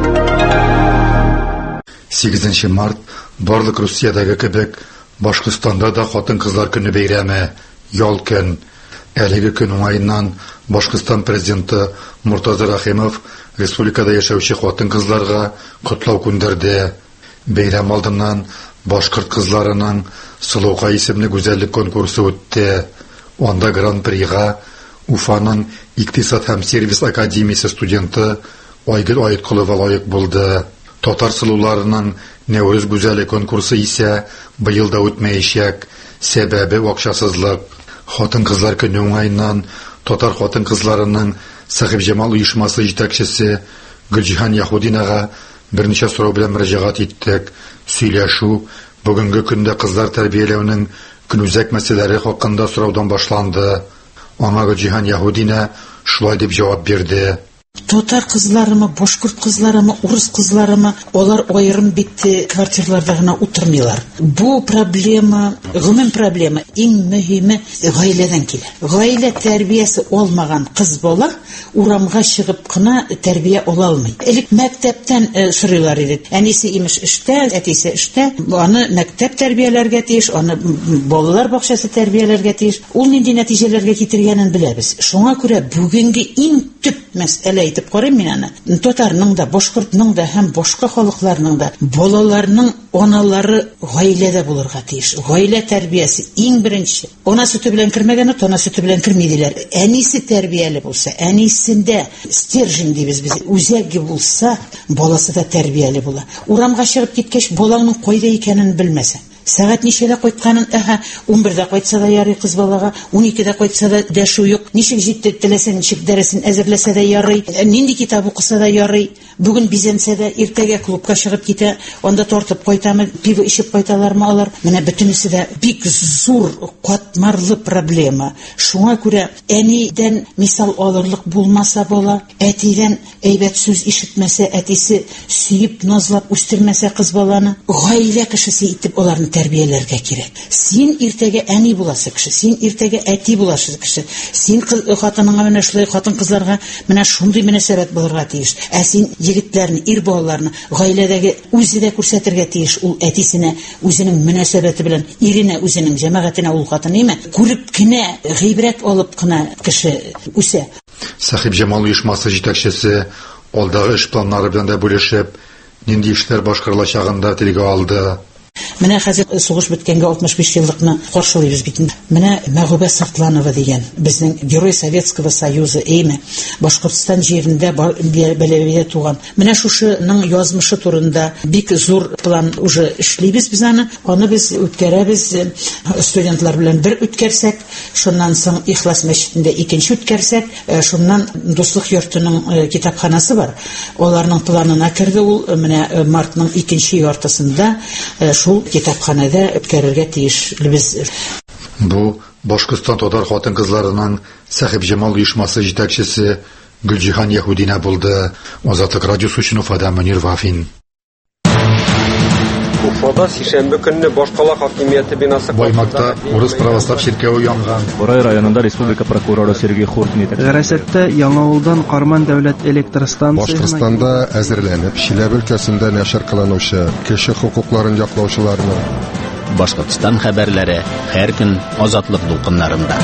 8 март барлык Русиядәге кебек Башкортстанда да хатын-кызлар көне бәйрәме, ял көн. Әлеге көн уңаеннан Башкортстан президенты Муртаза Рахимов республикада яшәүче хатын-кызларга котлау күндерде. Бәйрәм алдыннан башкорт кызларының Сылука исемле гүзәллек конкурсы үтте. Анда гран-прига Уфаның Икътисад һәм сервис академиясе студенты Айгөл Айыткулова лаек булды. Татар сылуларының Нәүрүз гүзәллек конкурсы исә быел да үтмәячәк. Сәбәбе акчасызлык. Хатын-кызлар көне уңаеннан татар хатын-кызларының Сахиб Җамал оешмасы җитәкчесе Гөлҗиһан Яһудинага берничә сорау белән мөрәҗәгать иттек. Сөйләшү бүгенге көндә кызлар тәрбияләүнең көнүзәк мәсьәләләре хакында сораудан башланды. Аңа Гөлҗиһан Яһудина шулай дип җавап бирде. Татар кызларымы, башкорт кызларымы, урыс кызларымы, олар айрым битте квартирларда гына утырмыйлар. Бу проблема, гомум проблема, иң мөһиме гаиләдән килә. Гаилә тәрбиясе алмаган кыз бала урамга чыгып кына тәрбия ала алмый. Элек мәктәптән сорыйлар иде. Әнисе имеш эштә, әтисе эштә, аны мәктәп тәрбияләргә тиеш, аны балалар бакчасы тәрбияләргә тиеш. Ул нинди нәтиҗәләргә китергәнен беләбез. Шуңа күрә бүгенге иң төп мәсьәлә әйтеп карыйм мин аны. Татарның да, башкортның да һәм башка халыкларның да балаларның аналары гаиләдә булырга тиеш. Гаилә тәрбиясе иң беренче. Ана сөте белән кергәне, тана сөте белән кирмидиләр. Әнисе тәрбияле булса, әнисендә стержень дибез без, үзәге булса, баласы да тәрбияле була. Урамга чыгып киткәч, балаңның кайда икәнен белмәсә, сәгать ничәдә кайтканын, 11дә кайтса да ярый кыз балага, 12дә кайтса да дәшү юк, ничек җитте теләсә, ничек дәресен әзерләсә дә ярый, нинди китап укыса да ярый, бүген бизәнсә дә иртәгә клубка чыгып китә, анда тартып кайтамы, пиво ичеп кайталармы алар. Менә бөтенесе дә бик зур катмарлы проблема. Шуңа күрә әнидән мисал алырлык булмаса бала, әтидән әйбәт сүз ишетмәсә, әтисе сөеп назлап үстермәсә кыз баланы, гаилә кешесе итеп аларны тәрбияләргә кирәк. Син иртәгә әни буласы кеше, син иртәгә әти буласы кеше. Син хатыныңа менә шулай хатын-кызларга менә шундый мөнәсәбәт булырга тиеш. Ә син егетләрне, ир балаларны гаиләдәге үзе дә күрсәтергә тиеш. Ул әтисенә үзенең мөнәсәбәте белән, иренә, үзенең җәмәгатенә ул хатын ниме? Күреп кенә, гыйбрәт алып кына кеше үсә. Сахиб Җамал оешмасы җитәкчесе алдагы эш планнары белән дә бүлешеп, нинди эшләр башкарылачагын да телгә алды. Менә хәзер сугыш беткәнгә 65 еллыкны каршылыйбыз бит. Менә Мәгъубә Сатланова дигән безнең Герой Советского Союза эйме Башкортстан җирендә бәләбәдә туган. Менә шушының язмышы турында бик зур план уже эшлибез без аны. Аны без үткәрәбез студентлар белән бер үткәрсәк, шуннан соң Ихлас мәчетендә икенче үткәрсәк, шуннан Дуслык йортының китапханасы бар. Аларның планына керде ул менә мартның икенче яртысында шул китапханада үткәрергә тиешлебез. Бу Башкортстан татар хатын-кызларының Сәхип Җамал оешмасы җитәкчесе Гөлҗиһан Яһудина булды. Азатлык радиосы өчен Уфада Мөнир Вафин. Уфада сишәмбе көнне башкала хакимияте бинасы Баймакта урыс православ ширкәве янган. Борай районында республика прокуроры Сергей Хуртин итә. Гәрәсәттә Яңавылдан Карман дәүләт электростанциясына Башкортстанда әзерләнеп Чиләбе өлкәсендә нәшер кылынучы кеше хукукларын яклаучыларның Башкортстан хәбәрләре һәр көн азатлык дулкыннарында.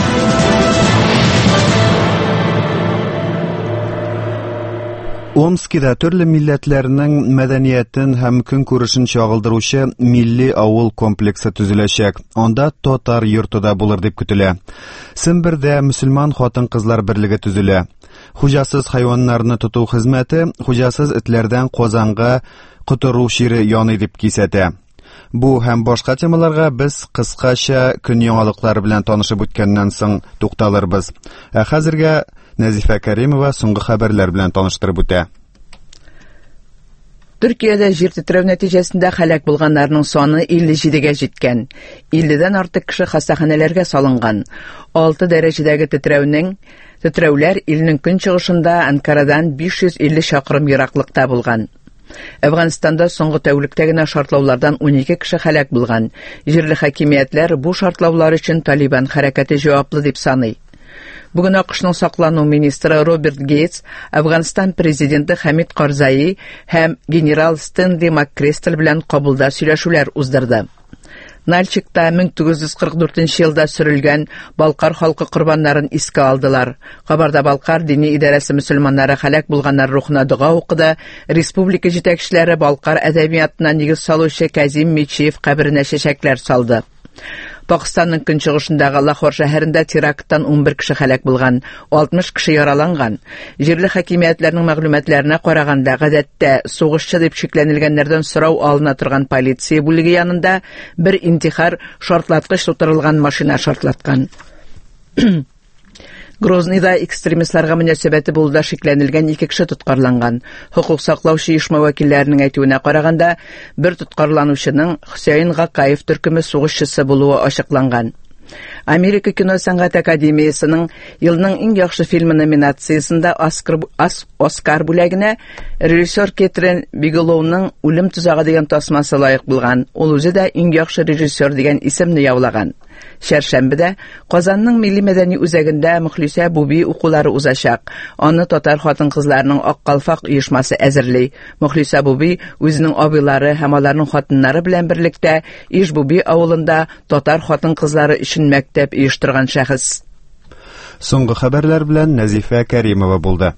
Омскида төрле милләтләрнең мәдәниятен һәм көнкүрешен чагылдыручы милли авыл комплексы төзеләчәк. Анда татар йорты да булыр дип көтелә. Сембердә мөселман хатын-кызлар берлеге төзелә. Хуҗасыз хайваннарны тоту хезмәте хуҗасыз этләрдән Казанга котыру шире яный дип кисәтә. Бу һәм башка темаларга без кыскача көн яңалыклары белән танышып үткәннән соң тукталырбыз. Ә хәзергә Назифа Кәримова соңгы хәбәрләр белән таныштырып үтә. Төркиядә җир тетрәү нәтиҗәсендә һәлак булганнарның саны 57-гә җиткән. 50-дән артык кеше хастаханәләргә салынган. 6 дәрәҗәдәге тетрәүләр илнең көнчыгышында Анкарадан 550 чакрым ераклыкта булган. Әфганстанда соңгы тәүлектә генә шартлаулардан 12 кеше һәлак булган. Җирле хакимиятләр бу шартлаулар өчен Талибан хәрәкәте җаваплы дип саный. Бүген АКШның саклану министры Роберт Гейтс, Әфганстан президенты Хамид Карзаи һәм генерал Стенли Маккрестел белән кабулда сөйләшүләр уздырды. Нальчикта 1944 елда сөрелгән Балкар халкы корбаннарын искә алдылар. Хабарда Балкар дини идарәсе мөселманнары һәлак булганнар рухына дуга укыды. Республика җитәкчеләре Балкар әдәбиятына нигез салучы Казим Мичиев каберенә чәчәкләр салды. Пакистанның көнчыгышындагы Лахор шәһәрендә теракттан 11 кеше һәлак булган, 60 кеше яраланган. Җирле хакимиятләрнең мәгълүматларына караганда, гадәттә сугышчы дип шикләнелгәннәрдән сорау алына торган полиция бүлеге янында бер интихар шартлаткыч тутырылган машина шартлаткан. Грознийда экстремистларга мөнәсәбәте булуда шикләнелгән 2 кеше тоткарланган. Хукук саклаучы оешма вәкилләренең әйтүенә караганда, бер тоткарланучының Хөсәйн Гакаев төркеме сугышчысы булуы ачыкланган. Америка кино сәнгать академиясының елның иң яхшы фильмы номинациясында Оскар бүләгенә режиссер Кэтрин Бигелоуның Үлем тузагы дигән тасмасы лаек булган. Ул үзе дә иң яхшы режиссер дигән исемне яулаган. Шәршәмбедә Казанның милли мәдәни үзәгендә Мөхлисә Буби укулары узачак. Аны татар хатын-кызларының Ак калфак оешмасы әзерли. Мөхлисә Буби үзенең абыйлары һәм аларның хатыннары белән берлектә Иш Буби авылында татар хатын-кызлары өчен мәктәп оештырган шәхес. Соңгы хәбәрләр белән Назифа Кәримова булды.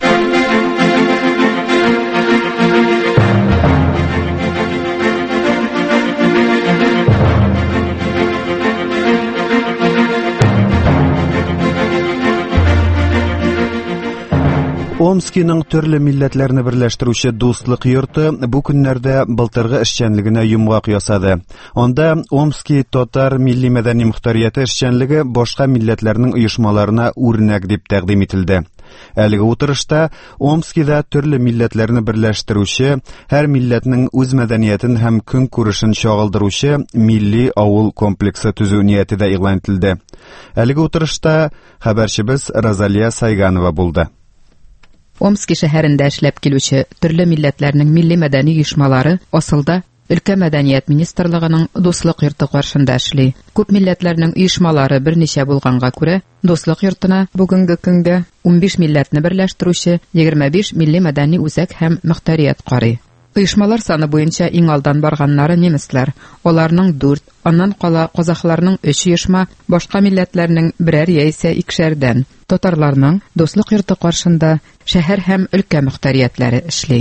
Омскиның төрле милләтләрне берләштерүче дуслык йорты бу көннәрдә былтыргы эшчәнлегенә йомгак ясады. Анда Омский татар милли мәдәни мөхтәрияте эшчәнлеге башка милләтләрнең оешмаларына үрнәк дип тәкъдим ителде. Әлеге утырышта Омскида төрле милләтләрне берләштерүче, һәр милләтнең үз мәдәниятен һәм көнкүрешен чагылдыручы милли авыл комплексы төзү нияте дә игълан ителде. Әлеге утырышта хәбәрчебез Розалия Сайганова булды. Омский шәһәрендә эшләп килүче төрле милләтләрнең милли мәдәни оешмалары асылда өлкә мәдәният министрлыгының дуслык йорты каршында эшли. Күп милләтләрнең оешмалары берничә булганга күрә, дуслык йортына бүгенге көндә 15 милләтне берләштерүче 25 милли мәдәни үзәк һәм мөхтәрият карый. Оешмалар саны буенча иң алдан барганнары немецлар, аларның 4, аннан кала казакларның 3 оешма, башка милләтләрнең берәр яисә икешәрдән. Татарларның дуслык йорты каршында шәһәр һәм өлкә мөхтәриятләре эшли.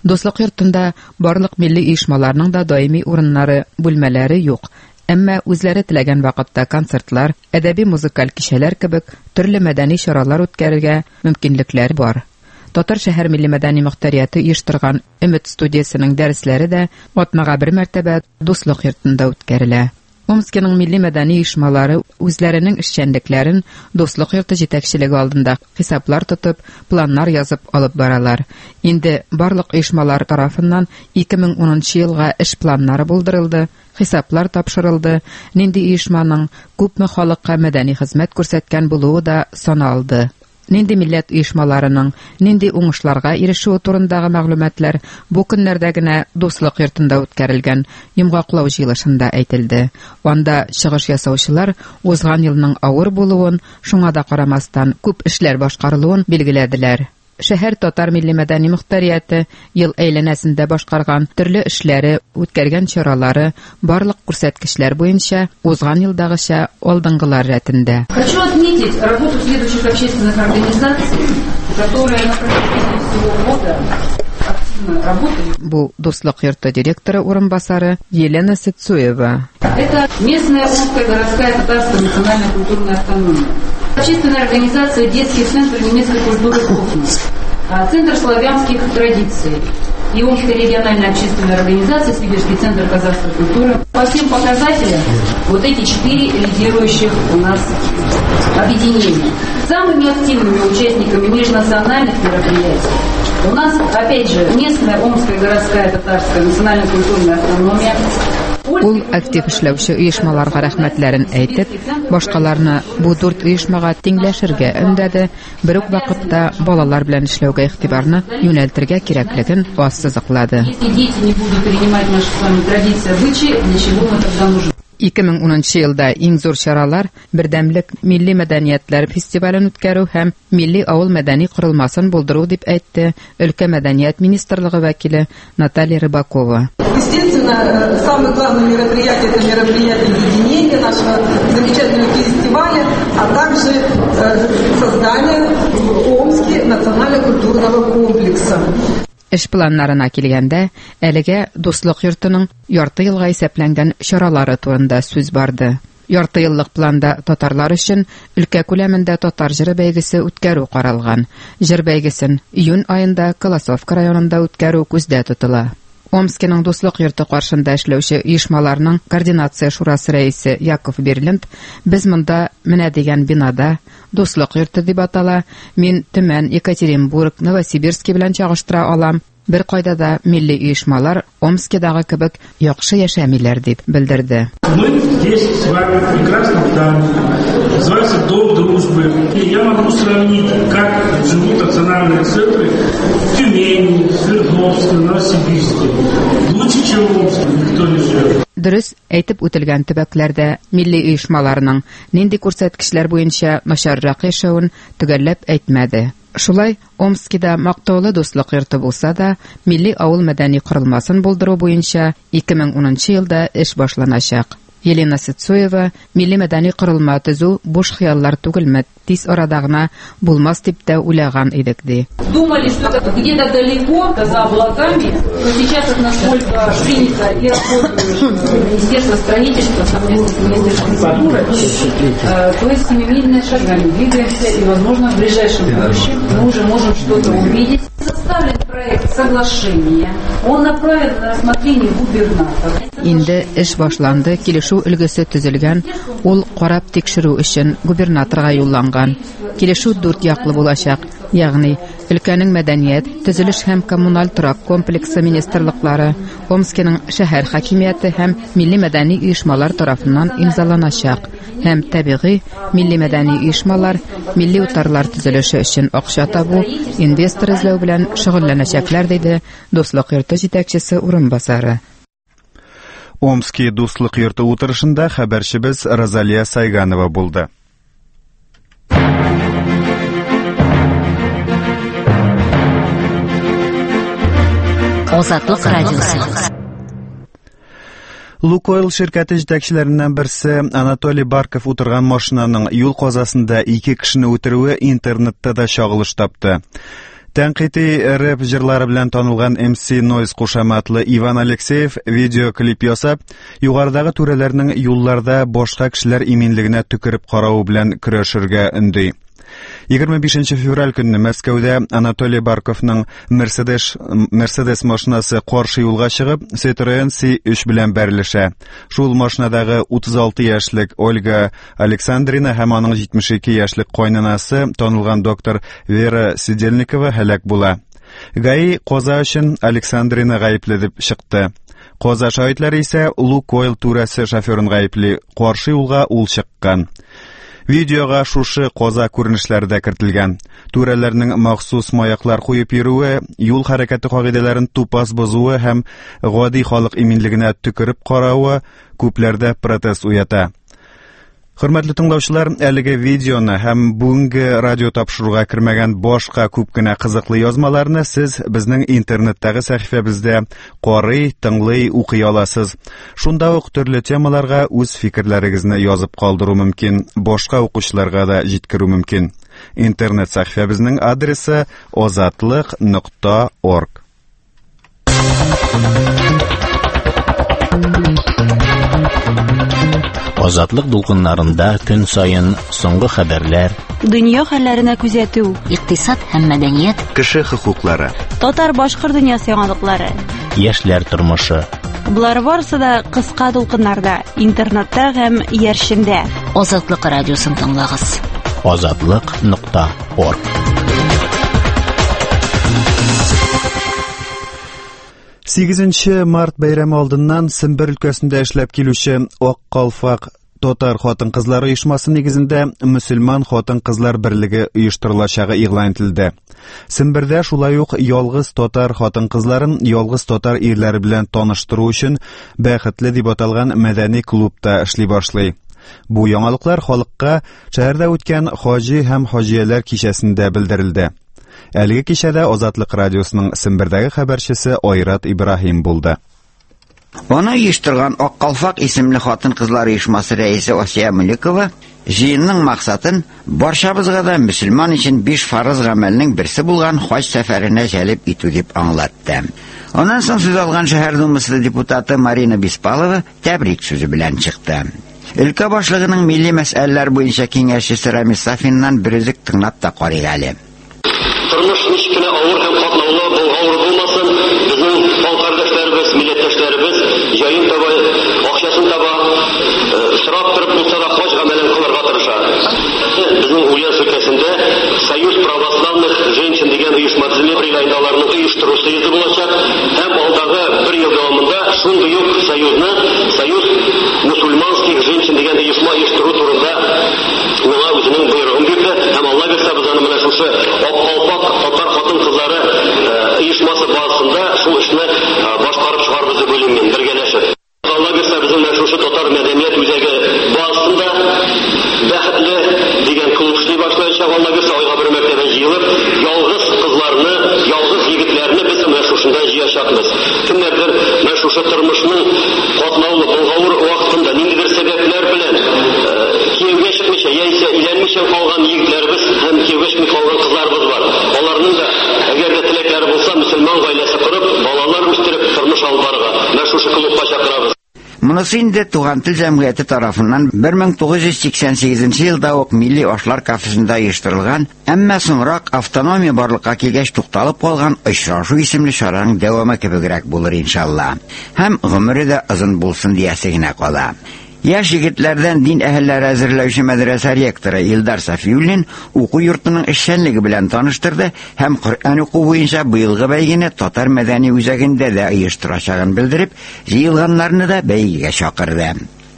Дуслык йортында барлык милли оешмаларның да даими урыннары, бүлмәләре юк. Әмма үзләре теләгән вакытта концертлар, әдәби-музыкаль кичәләр кебек төрле мәдәни чаралар үткәрергә мөмкинлекләр бар. Татар шәһәр милли мәдәни мөхтәрияте оештырган Өмет студиясының дәресләре дә атнага бер мәртәбә Дуслык йортында үткәрелә. Омскиның милли мәдәни оешмалары үзләренең эшчәнлекләрен Дуслык йорты җитәкчелеге алдында хисаплар тотып, планнар язып алып баралар. Инде барлык оешмалар тарафыннан 2010 елга эш планнары булдырылды, хисаплар тапшырылды, нинди оешманың күпме халыкка мәдәни хезмәт күрсәткән булуы да саналды. Нинди милләт оешмаларының нинди уңышларга ирешүе турындагы мәгълүматлар бу көннәрдә генә Дуслык йортында үткәрелгән йомгаклау җыелышында әйтелде. Анда чыгыш ясаучылар узган елның авыр булуын, шуңа да карамастан күп эшләр башкарылуын билгеләделәр. Шәһәр татар милли мәдәни мөхтәрияте ел әйләнәсендә башкарган төрле эшләре, үткәргән чаралары барлык күрсәткечләр буенча узган елдагыча алдынгылар рәтендә. Хочу отметить работу следующих общественных организаций, которые на протяжении всего года активно работали. Бу Дуслык йорты директоры урынбасары Елена Сыцуева. Это местная Омская городская татарская национальная культурная автономия. Общественная организация «Детский центр немецкой культуры Кухни», Центр славянских традиций и Омская региональная общественная организация «Сибирский центр казахской культуры». По всем показателям вот эти 4 лидирующих у нас объединения. Самыми активными участниками межнациональных мероприятий у нас, опять же, местная Омская городская татарская национальная культурная автономия. Ул актив эшләүче оешмаларга рәхмәтләрен әйтеп, башкаларны бу 4 оешмага тиңләшергә өндәде, бер үк вакытта балалар белән эшләүгә игътибарны юнәлтергә кирәклеген ассызыклады. 2010 елда иң зур чаралар бердәмлек милли мәдәниятләр фестивален үткәрү һәм милли авыл мәдәни корылмасын булдыру дип әйтте өлкә мәдәният министрлыгы вәкиле Наталья Рыбакова. Естественно, самое главное мероприятие – это мероприятие единения нашего замечательного фестиваля, а также создание в Омске национально-культурного комплекса. Эш планнарына килгәндә, әлегә Дуслык йортының ярты елга исәпләнгән чаралары турында сүз барды. Ярты еллык планда татарлар өчен өлкә күләмендә татар җыры бәйгесе үткәрү каралган. Җыр бәйгесен июнь аенда Колосовка районында үткәрү күздә тотыла. Омскиның Дуслык йорты каршында эшләүче оешмаларның координация шурасы рәисе Яков Берлинд, без монда менә дигән бинада Дуслык йорты дип атала, мин Төмән, Екатеринбург, Новосибирск белән чагыштыра алам. Бер кайда да милли оешмалар Омскидагы кебек яхшы яшәмиләр дип белдерде. Мы здесь с вами в прекрасном здании, называется Дом дружбы. И я могу сравнить, как живут национальные центры в Тюмени, Свердловске, Новосибирске. Лучше, чем в Омске, никто не живет. Дөрес, әйтеп үтелгән төбәкләрдә милли оешмаларның нинди күрсәткечләр буенча начаррак яшәвен төгәлләп әйтмәде. Шулай, Омскида мактаулы Дуслык йорты булса да, милли авыл мәдәни корылмасын булдыру буенча 2010 елда эш башланачак. Елена Сыцуева, милли мәдәни корылма төзү буш хыяллар түгелме, тиз арада гына булмас дип тә уйлаган идек ди. Думали, что это где-то далеко, за облаками, но сейчас это насколько принято и работает Министерство строительства совместно с Министерством культуры. То есть семимильными шагами двигаемся, и, возможно, в ближайшем будущем мы уже можем что-то увидеть. Составлен проект соглашения, он направлен на рассмотрение губернатора. Инде эш башланды, килешү өлгесе төзелгән, ул карап тикшерү өчен губернаторга юлланган. Килешү 4 яклы булачак, ягъни өлкәнең мәдәният, төзелеш һәм коммуналь торак комплексы министрлыклары, Омскиның шәһәр хакимияте һәм милли мәдәни оешмалар тарафыннан имзаланачак. Һәм табигый милли мәдәни оешмалар милли утарлар төзелеше өчен акча табу, инвестор эзләү белән шөгыльләнәчәкләр диде Дуслык йорты җитәкчесе урынбасары. Омский Дуслык йорты утырышында хәбәрчебез Розалия Сайганова булды. Азатлык радиосы. Лукойл ширкәте җитәкчеләреннән берсе Анатолий Барков утырган машинаның юл казасында 2 кешене үтерүе интернетта да чагылыш тапты. Тәнкыйтий рэп җырлары белән танылган MC Noise кушаматлы Иван Алексеев видеоклип ясап, югарыдагы түрәләрнең юлларда башка кешеләр иминлегенә төкереп карау белән көрәшергә өнди. 25 февраль көнне Мәскәүдә Анатолий Барковның Mercedes машинасы каршы юлга чыгып, Citroen C3 белән бәрелешә. Шул машинадагы 36 яшьлек Ольга Александрина һәм аның 72 яшьлек кайнанасы, танылган доктор Вера Сидельникова һәлак була. ГАИ каза өчен Александрина гаепле дип чыкты. Каза шаһитләре исә Лукойл түрәсе шоферын гаепли, каршы юлга ул чыккан. Видеога шушы каза күренешләре дә кертелгән. Түрәләрнең махсус маяклар куеп йөрүе, юл хәрәкәте кагыйдәләрен тупас бозуы һәм гади халык иминлегенә төкереп каравы күпләрдә протест уята. Хөрмәтле тыңлаучылар, әлеге видеоны һәм бүгенге радио тапшыруга кермәгән башка күп кенә кызыклы язмаларны сез безнең интернеттагы сәхифәбездә карый, тыңлый, укый аласыз. Шунда ук төрле темаларга үз фикерләрегезне язып калдыру мөмкин, башка укучыларга да җиткерү мөмкин. Интернет сәхифәбезнең адресы ozatliq.org. Азатлык дулкыннарында көн сайын соңгы хәбәрләр, дөнья хәлләренә күзәтү, икътисад һәм мәдәният, кеше хокуклары, татар-башкорт дөньясы яңалыклары, яшьләр тормышы. Булар барысы да кыска дулкыннарда, интернетта һәм яршендә. Азатлык радиосын тыңлагыз. Ozatliq.org. 8 март бәйрәме алдыннан Сембер өлкәсендә эшләп килүче Ак Калфак татар хатын-кызлар оешмасы нигезендә мөселман хатын-кызлар берлеге оештырылачагы игълан ителде. Сембердә шулай ук ялгыз татар хатын-кызларын ялгыз татар ирләре белән таныштыру өчен бәхетле дип аталган мәдәни клубта эшли башлый. Бу яңалыклар халыкка шәһәрдә үткән хаҗи һәм хаҗияләр кичәсендә белдерелде. Әлеге кичәдә Азатлык радиосының Сембердәге хәбәрчесе Айрат Ибраһим булды. Аны оештырган Ак Калфак исемле хатын-кызлар оешмасы рәисе Асия Мөлекова җыенның максатын барчабызга да мөселман өчен 5 фарыз гамәлнең берсе булган хаҗ сәфәренә җәлеп итү дип аңлатты. Аннан соң сүз алган шәһәр думасы депутаты Марина Беспалова тәбрик сүзе белән чыкты. Өлкә башлыгының милли мәсьәләләр буенча киңәшчесе Рамис Сафиннан берүзек тыңлап та карыйк әле. Тормыш ничкенә авыр һәм катлаулы булмасын, безнең халкардашларыбыз, милләттәшләребез җаен таба, акчасын таба, сорап торып булса да хаҗ гамәлен кылырга тырыша. Безнең Ульяновск өлкәсендә Союз православных женщин дигән оешма төзелеп, аларның оештыру съезды булачак һәм алдагы 1 ел дәвамында шундый ук Союз мусульманских женщин дигән оешма оештыру турында миңа үзенең боерыгын бирде һәм Алла бирсә без аны менә шушы Ак Калфак татар хатын-кызлары оешмасы базасында шул эшне башкарып чыгарбыз дип уйлыйм мин бергәләшеп. Алла бирсә безнең менә шушы татар мәдәният үзәге базасында бәхетле дигән клуб эшли башлаячак. Алла бирсә айга бер мәртәбә җыелып, ялгыз кызларны, ялгыз егетләрне без менә шушында җыячакбыз. Кемнәрдер менә шушы тормышның катлаулы, булгавыр вакытында ниндидер сәбәпләр белән кияүгә чыкмыйча, яисә өйләнмичә калган егетләребез һәм кияүгә чыкмый калган кызларыбыз бар. Аларның да әгәр дә теләкләре булса, мөселман гаиләсе корып, балалар үстереп, тормыш алып барырга менә шушы клубка чакырабыз. Монысы инде Туган тел җәмгыяте тарафыннан 1988 елда ук Милли ашлар кафесында оештырылган, әмма соңрак автономия барлыкка килгәч тукталып калган очрашу исемле чараның дәвамы кебегрәк булыр иншалла. Һәм гомере дә озын булсын диясе генә кала. Яшь егетләрдән дин әһелләре әзерләүче мәдрәсә ректоры Илдар Сафиуллин уку йортының эшчәнлеге белән таныштырды һәм Коръән уку буенча быелгы бәйгене татар мәдәни үзәгендә дә оештырачагын белдереп, җыелганнарны да бәйгегә чакырды.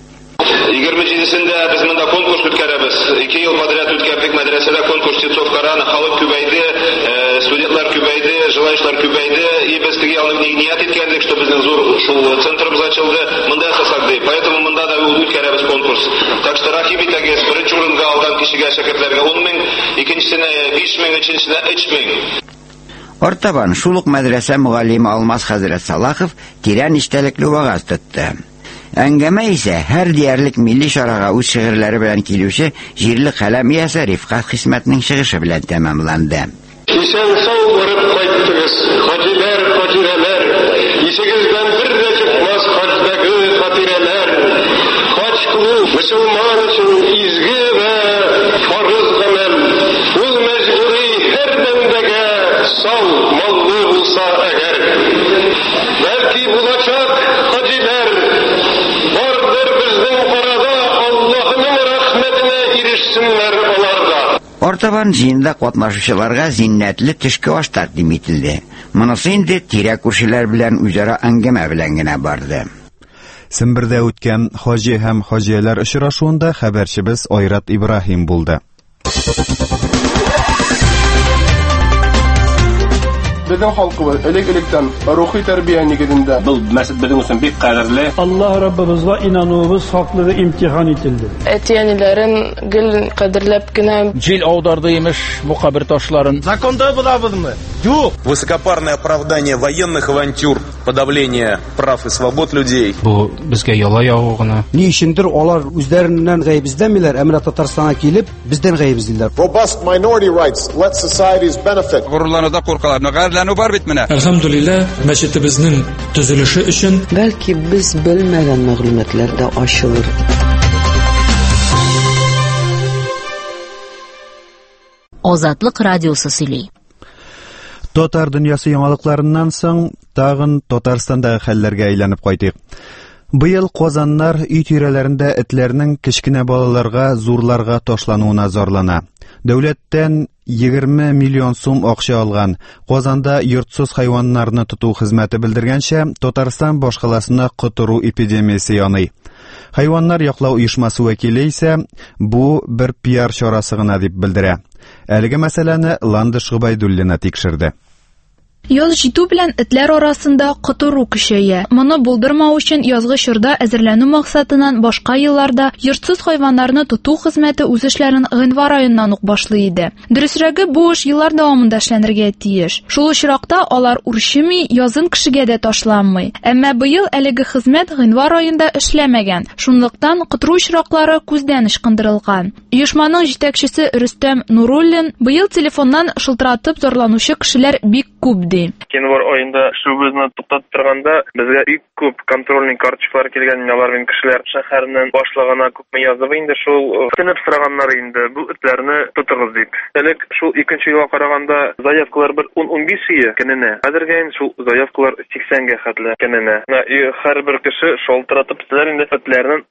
27-сендә без монда конкурс үткәрәбез. 2 ел подряд үткәрдек мәдрәсәдә конкурс Тецовкараны, халык күбәйде, студентлар күбәйде, желающийлар күбәйде, и без теге ялны ният иткәнлек, что безнең зур шул центрыбыз ачылды. Монда ясасак, поэтому монда да үткәрәбез конкурс. Так что рахим итәгез, беренче урынга алган кешегә шәкертләргә 10,000, икенчесенә 5,000, өченчесенә 3,000. Артабан шул ук мәдрәсә мугаллиме Алмаз хәзрәт Салахов тирән истәлекле вагаз тотты. Әңгәмә исә һәр диярлек милли чарага үз шигырьләре белән килүче җирле каләм иясе Рифкат Хисмәтнең чыгышы белән тәмамланды. исән сау барып кайттыгыз, хаҗилар, хаҗирәләр, исегездән бер дә чыкмас хаҗдагы хатирәләр. Хаҗ кылу мөселман өчен изге вә фарыз гамәл. Ул мәҗбүри һәр бәндәгә сау, маллы булса әгәр. Бәлки булачак хаҗилар бардыр безнең арада, Аллаһның рәхмәтенә ирешсеннәр аларга. Ортабан җыенда катнашучыларга зиннәтле төшке аш тәкъдим ителде. Монысы инде тирә күршеләр белән үзара әңгәмә белән генә барды. Сембердә үткән хаҗи һәм хаҗияләр очрашуында хәбәрчебез Айрат Ибраһим булды. Безнең халкыбыз элек-электән рухи тәрбия нигезендә. Бу мәсҗид безнең өчен бик кадерле. Аллаһ Раббыбызга инануыбыз хаклыгы имтихан ителде. Әтиәниләрен гел кадерләп кенә Җил аударды имеш бу кабер ташларын. Законда булабызмы? Юк. Высокопарное оправдание военных авантюр, подавление прав и свобод людей. Бу безгә яла ягу гына. Ни өчендер алар үзләреннән гаебездәмиләр, әмма Татарстанга килеп, бездән гаебездиләр. Robust minority rights let societies benefit. Горурлануда куркалар. Бар бит менә. Әлхәмдулилlah, мәчетебезнең төзелеше өчен бәлки без белмәгән мәгълүматлар да ачылыр. Азатлык радиосы сөйли. Татар дөньясы яңалыкларыннан соң тагын Татарстандагы хәлләргә әйләнеп кайтыйк. Быел Казаннар үй тирәләрендә этләрнең кечкенә балаларга, зурларга ташлануына зарлана. Дәүләттән 20 миллион сум акча алган. Казанда йортсыз хайваннарны тоту хезмәте белдергәнчә, Татарстан башкаласына котыру эпидемиясе яный. Хайваннар яклау оешмасы вәкиле исә бу бер пиар чарасы гына дип белдерә. Әлеге мәсьәләне Ландыш Губайдуллина тикшерде. Яз җитү белән этләр арасында котыру көчәя. Моны булдырмау өчен язгы чорда әзерләнү максатыннан башка елларда йортсыз хайваннарны тоту хезмәте үз эшләрен гыйнвар аеннан ук башлый иде. Дөресрәге бу эш еллар дәвамында эшләнергә тиеш. Шул очракта алар үрчеми, язын кешегә дә ташланмый. Әмма быел әлеге хезмәт гыйнвар аенда эшләмәгән. Шунлыктан котыру очраклары күздән ычкындырылган. Оешманың җитәкчесе Рөстәм Нуруллин быел телефоннан шылтыратып зарланучы кешеләр бик күп. Январь аенда эшебезне туктатып торганда, безгә бик күп контрольный карточкалар килгән, алар мен кешеләр шәһәрнең башлыгына күпме язып инде шул төнеп сораганнар инде бу этләрне тотыгыз дип. Элек шул 2нче елга караганда заявкалар бер 10-15 көненә. Хәзергә шул заявкалар 80-гә хәтле көненә. Һәрбер кеше шалтыратып сезләр инде этләрнең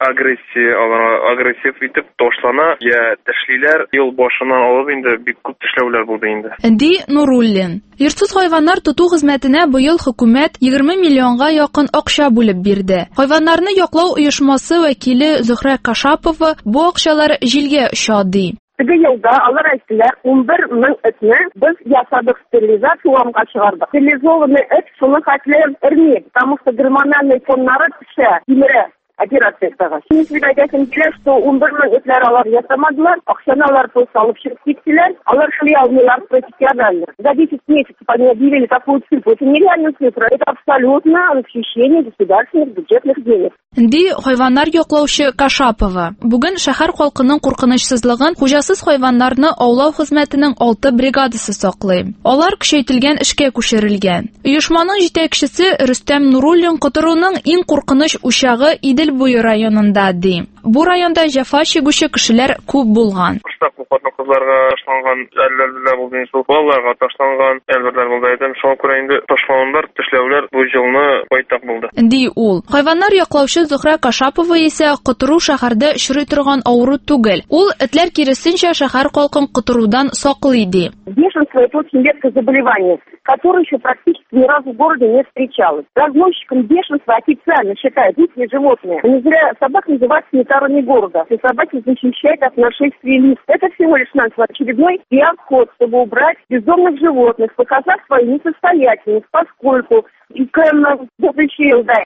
агрессив итеп ташлана, я тешлиләр ел башыннан алып инде бик күп тешләүләр булды инде. Ди Нуруллин. Йортсыз хайваннар тоту хезмәтенә быел хөкүмәт 20 миллионга якын акча бүлеп бирде. Хайваннарны яклау оешмасы вәкиле Зөһрә Кашапова бу акчалар җилгә очады. Теге елда алар әйттеләр, 11 мең этне без ясадык, стерилизацияларга чыгардык. Стерилизованный эт шуны хәтле өрми, потому что гормональный фоннары төшә, тимере. Операцияга. Şimdi әйтәсем что 11 мең этләр алар ясамадылар, акчаны алар салып чыгып киттеләр. Алар шулай алмыйлар профессионально. За 10 месяцев они объявили такую цифру. Это нереальная цифра. Это абсолютно расхищение государственных бюджетных денег. Ди хайваннар яклаучы Кашапова. Бүген шәһәр халкының куркынычсызлыгын хуҗасыз хайваннарны аулау хезмәтенең 6 бригадасы саклый. Алар көчәйтелгән эшкә күчерелгән. Оешманың җитәкчесе Рөстәм Нуруллин котыруның иң куркыныч учагы Идел буе районында ди. Бу районда җәфа чигүче кешеләр күп булган. Кызларга ташланган, әлләр булды, балаларга ташланган, әлбәттә булды. Шуңа күрә инде ташланганнар, тешләүләр бу елны байтак булды. Ди ул. Хайваннар яклаучы Зөһрә Кашапова исә котыру шәһәрдә очрый торган авыру түгел. Ул этләр киресенчә шәһәр халкын котырудан саклый ди. Бешенство — это очень редкое заболевание, которое еще практически ни разу в городе не встречалось. Разносчиком бешенства официально считают дикие животные. Не зря собак называют санитарами города. И собаки защищают от нашествия лис. Это всего лишь очередной пиар-ход, чтобы убрать бездомных животных, показав свою несостоятельность, поскольку есть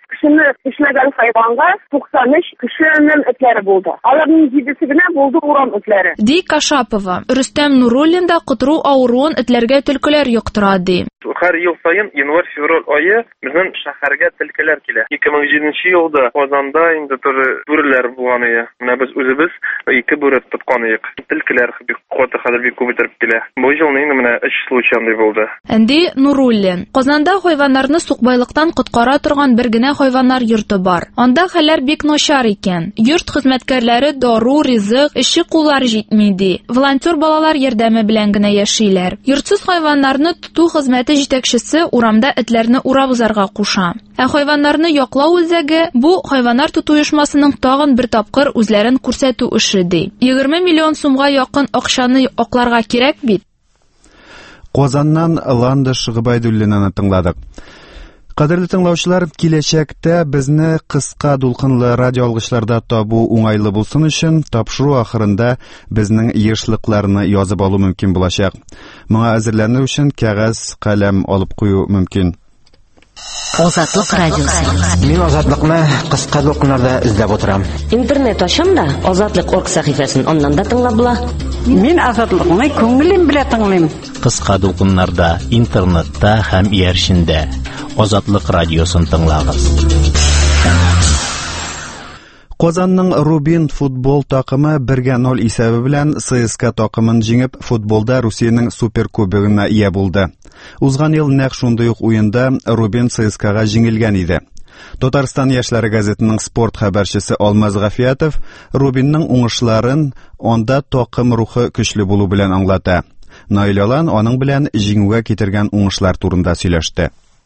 Кешене эшләгән хайванга 93 кешенең этләре булды. Аларның 7-се генә булды урам этләре. Ди Кашапова. Рөстәм Нуруллин да котыру авыруын этләргә төлкеләр юктыра ди. Һәр ел сайын январь-февраль айы безнең шәһәргә төлкеләр килә. 2007 елда Казанда инде бүреләр булган иде. Менә без үзебез 2 бүре тоткан идек. Төлкеләр бик каты хәзер бик күп итеп килә. Бу елны инде менә 3 случай андый булды. Энди Нуруллин. Казанда хайваннарны сугбайлыктан коткара торган бер генә хайваннар йорты бар. Анда хәлләр бик начар икән. Йорт хезмәткәрләре дару, ризык, эшче куллар җитми ди. Волонтер балалар ярдәме белән генә яшиләр. Йортсыз хайваннарны тоту хезмәте җитәкчесе урамда этләрне урап узарга куша. Ә хайваннарны яклау үзәге бу хайваннар тоту оешмасының тагын бер тапкыр үзләрен күрсәтү эше ди. 20 миллион сумга якын акчаны акларга кирәк бит. Казаннан Ландыш Гыбайдуллинаны тыңладык. Кадерле тыңлаучылар, киләчәктә безне кыска дулкынлы радио алгычларда табу уңайлы булсын өчен тапшыру ахырында безнең ешлыкларны язып алу мөмкин булачак. Моңа әзерләнү өчен кәгазь, каләм алып кую мөмкин. Азатлык радиосы. Мин азатлыкны кыска дулкыннарда эзләп утырам. Интернет ачам да Азатлык.орг сәхифәсен аннан да тыңлап була. Мин азатлыкны күңелем белән тыңлыйм. Кыска дулкыннарда, интернетта һәм иярчендә Азатлык радиосын тыңлагыз. Казанның Рубин футбол такымы 1-0 исәбе белән ЦСКА такымын җиңеп, футболда Русиянең суперкубогына ия булды. Узган ел нәкъ шундый ук уенда Рубин ЦСКАга җиңелгән иде. Татарстан яшьләре газетының спорт хәбәрчесе Алмаз Гафиятов Рубинның уңышларын анда такым рухы көчле булу белән аңлата. Наил Алан аның белән җиңүгә китергән уңышлар турында сөйләште.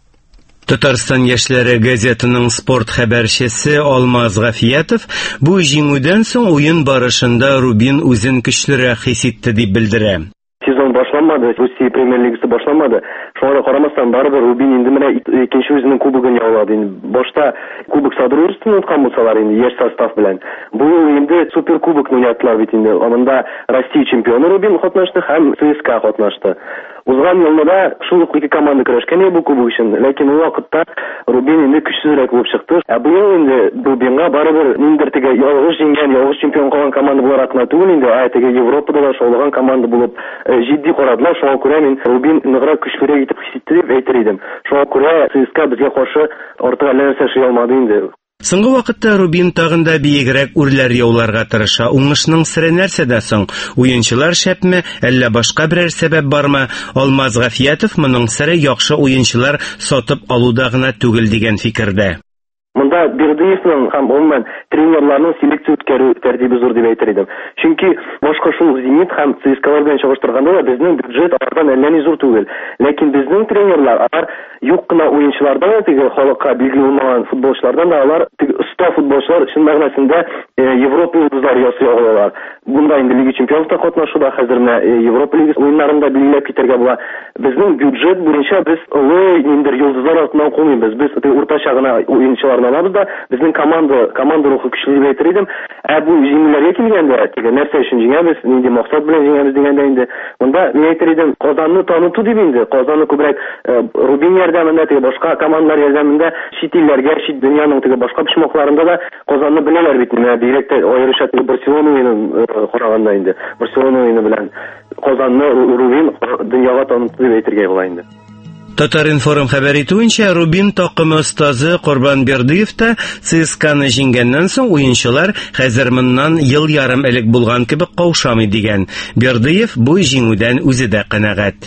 Татарстан яшьләре газетының спорт хәбәрчесе Алмаз Гафиятов бу җиңүдән соң уен барышында Рубин үзен көчлерәк хис итте дип белдерә. Сезон башланмады, Россия премьер-лигасы башланмады. Шуңа карамастан барыбер Рубин инде менә икенче үзенең кубогын яулады. Башта кубок Садрурстан уткан булсалар инде яшь состав белән. Бу ел инде суперкубокны уйнаттылар бит инде. Анда Россия чемпионы Рубин катнашты һәм ЦСКА катнашты. Узган елда шул ук ике команда көрәшкән бу кубок өчен, ләкин ул вакытта Рубин инде көчсезрәк булып чыкты. Ә бу ел инде Рубинга барыбер ниндер теге ялгыш җиңгән, ялгыш чемпион калган команда буларак кына түгел инде, теге Европада да шаулыган команда булып җитди карадылар. Шуңа күрә мин Рубин ныграк көчлерәк итеп хис итте дип әйтер идем. Шуңа күрә ЦСКА безгә каршы артык әллә нәрсә эшли алмады инде. Соңгы вакытта Рубин тагын да биегрәк үрләр яуларга тырыша. Уңышның сире нәрсәдә соң? Уенчылар шәпме, әллә башка берәр сәбәп бармы? Алмаз Гафиятов моның сире яхшы уенчылар сатып алуда гына түгел дигән фикердә. Монда Бердыевның һәм гомумән тренерларның селекция үткәрү тәртибе зур дип әйтер идем. Чөнки башка шул Зенит һәм ЦСКАлар белән чагыштырганда да безнең бюджет алардан әллә ни зур түгел. Ләкин безнең тренерлар алар юк кына уенчылардан да теге халыкка билгеле булмаган футболчылардан да алар оста футболчылар чын мәгънәсендә Европа йолдызлары ясый алалар. Бунда инде Лига чемпионлыкта катнашуда хәзер менә Европа лигасы уеннарында билгеләп китәргә була. Безнең бюджет буенча без олы ниндер йолдызлар артыннан калмыйбыз. Без уртача гына уенчыларны алабыз да безнең команда рухы көчле дип әйтер идем. Бу җиңүләргә килгәндә, теге нәрсә өчен җиңәбез, нинди максат белән җиңәбез дигәндә инде монда мин әйтер идем, Казанны таныту дип инде. Казанны күбрәк Рубин ярдәмендә, теге башка командалар ярдәмендә чит илләргә, чит дөньяның теге башка почмакларында да Казанны беләләр бит. Менә директор аеруча Барселона уенын караганда инде. Барселона уены белән Казанны Рубин дөньяга танытты дип әйтергә була инде. Татар-информ хәбәр итүенчә, Рубин такымы остазы Корбан Бердыев та ЦСКАны җиңгәннән соң уенчылар хәзер моннан ел ярым элек булган кебек каушамый дигән. Бердыев бу җиңүдән үзе дә канәгать.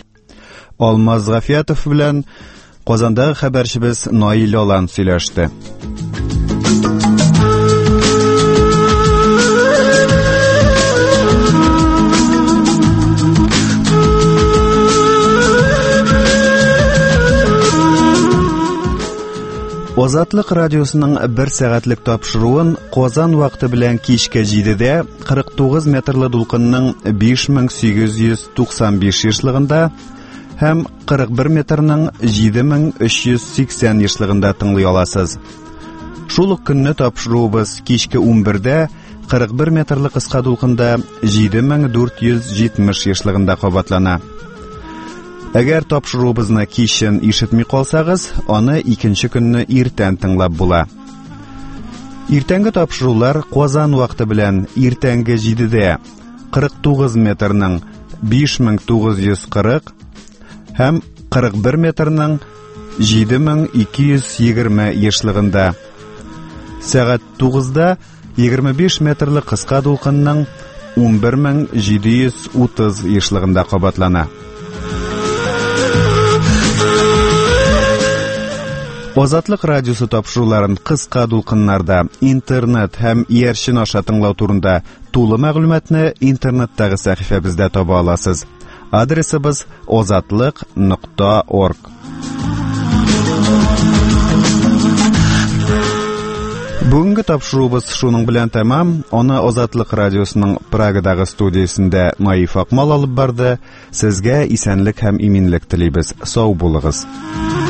Алмаз Гафиятов белән Казандагы хәбәрчебез Наил Алан сөйләште. Азатлык радиосының 1 сәгатьлек тапшыруын Казан вакыты белән кичкә 7дә 49 метрлы дулкынның 5895 ешлыгында һәм 41 метрның 7380 ешлыгында тыңлый аласыз. Шул ук көнне тапшыруыбыз кичкә 11дә 41 метрлы кыска дулкында 7470 ешлыгында кабатлана. Әгәр тапшыруыбызны кичен ишетми калсагыз, аны икенче көнне иртән тыңлап була. Иртәнге тапшырулар Казан вакыты белән иртәнге 7дә 49 метрның 5940 һәм 41 метрның 7220 ешлыгында. Сәгать 9да 25 метрлы кыска дулкынның 11730 ешлыгында кабатлана. Азатлык радиосы тапшыруларын кыска дулкыннарда, интернет һәм иярчен аша тыңлау турында тулы мәгълүматны интернеттагы сәхифәбездә таба аласыз. Адресыбыз ozatliq.org. Бүгенге тапшыруыбыз шуның белән тәмам. Аны Азатлык радиосының Прагадагы студиясендә Маиф Акмал алып барды. Сезгә исәнлек һәм иминлек телибез. Сау булыгыз.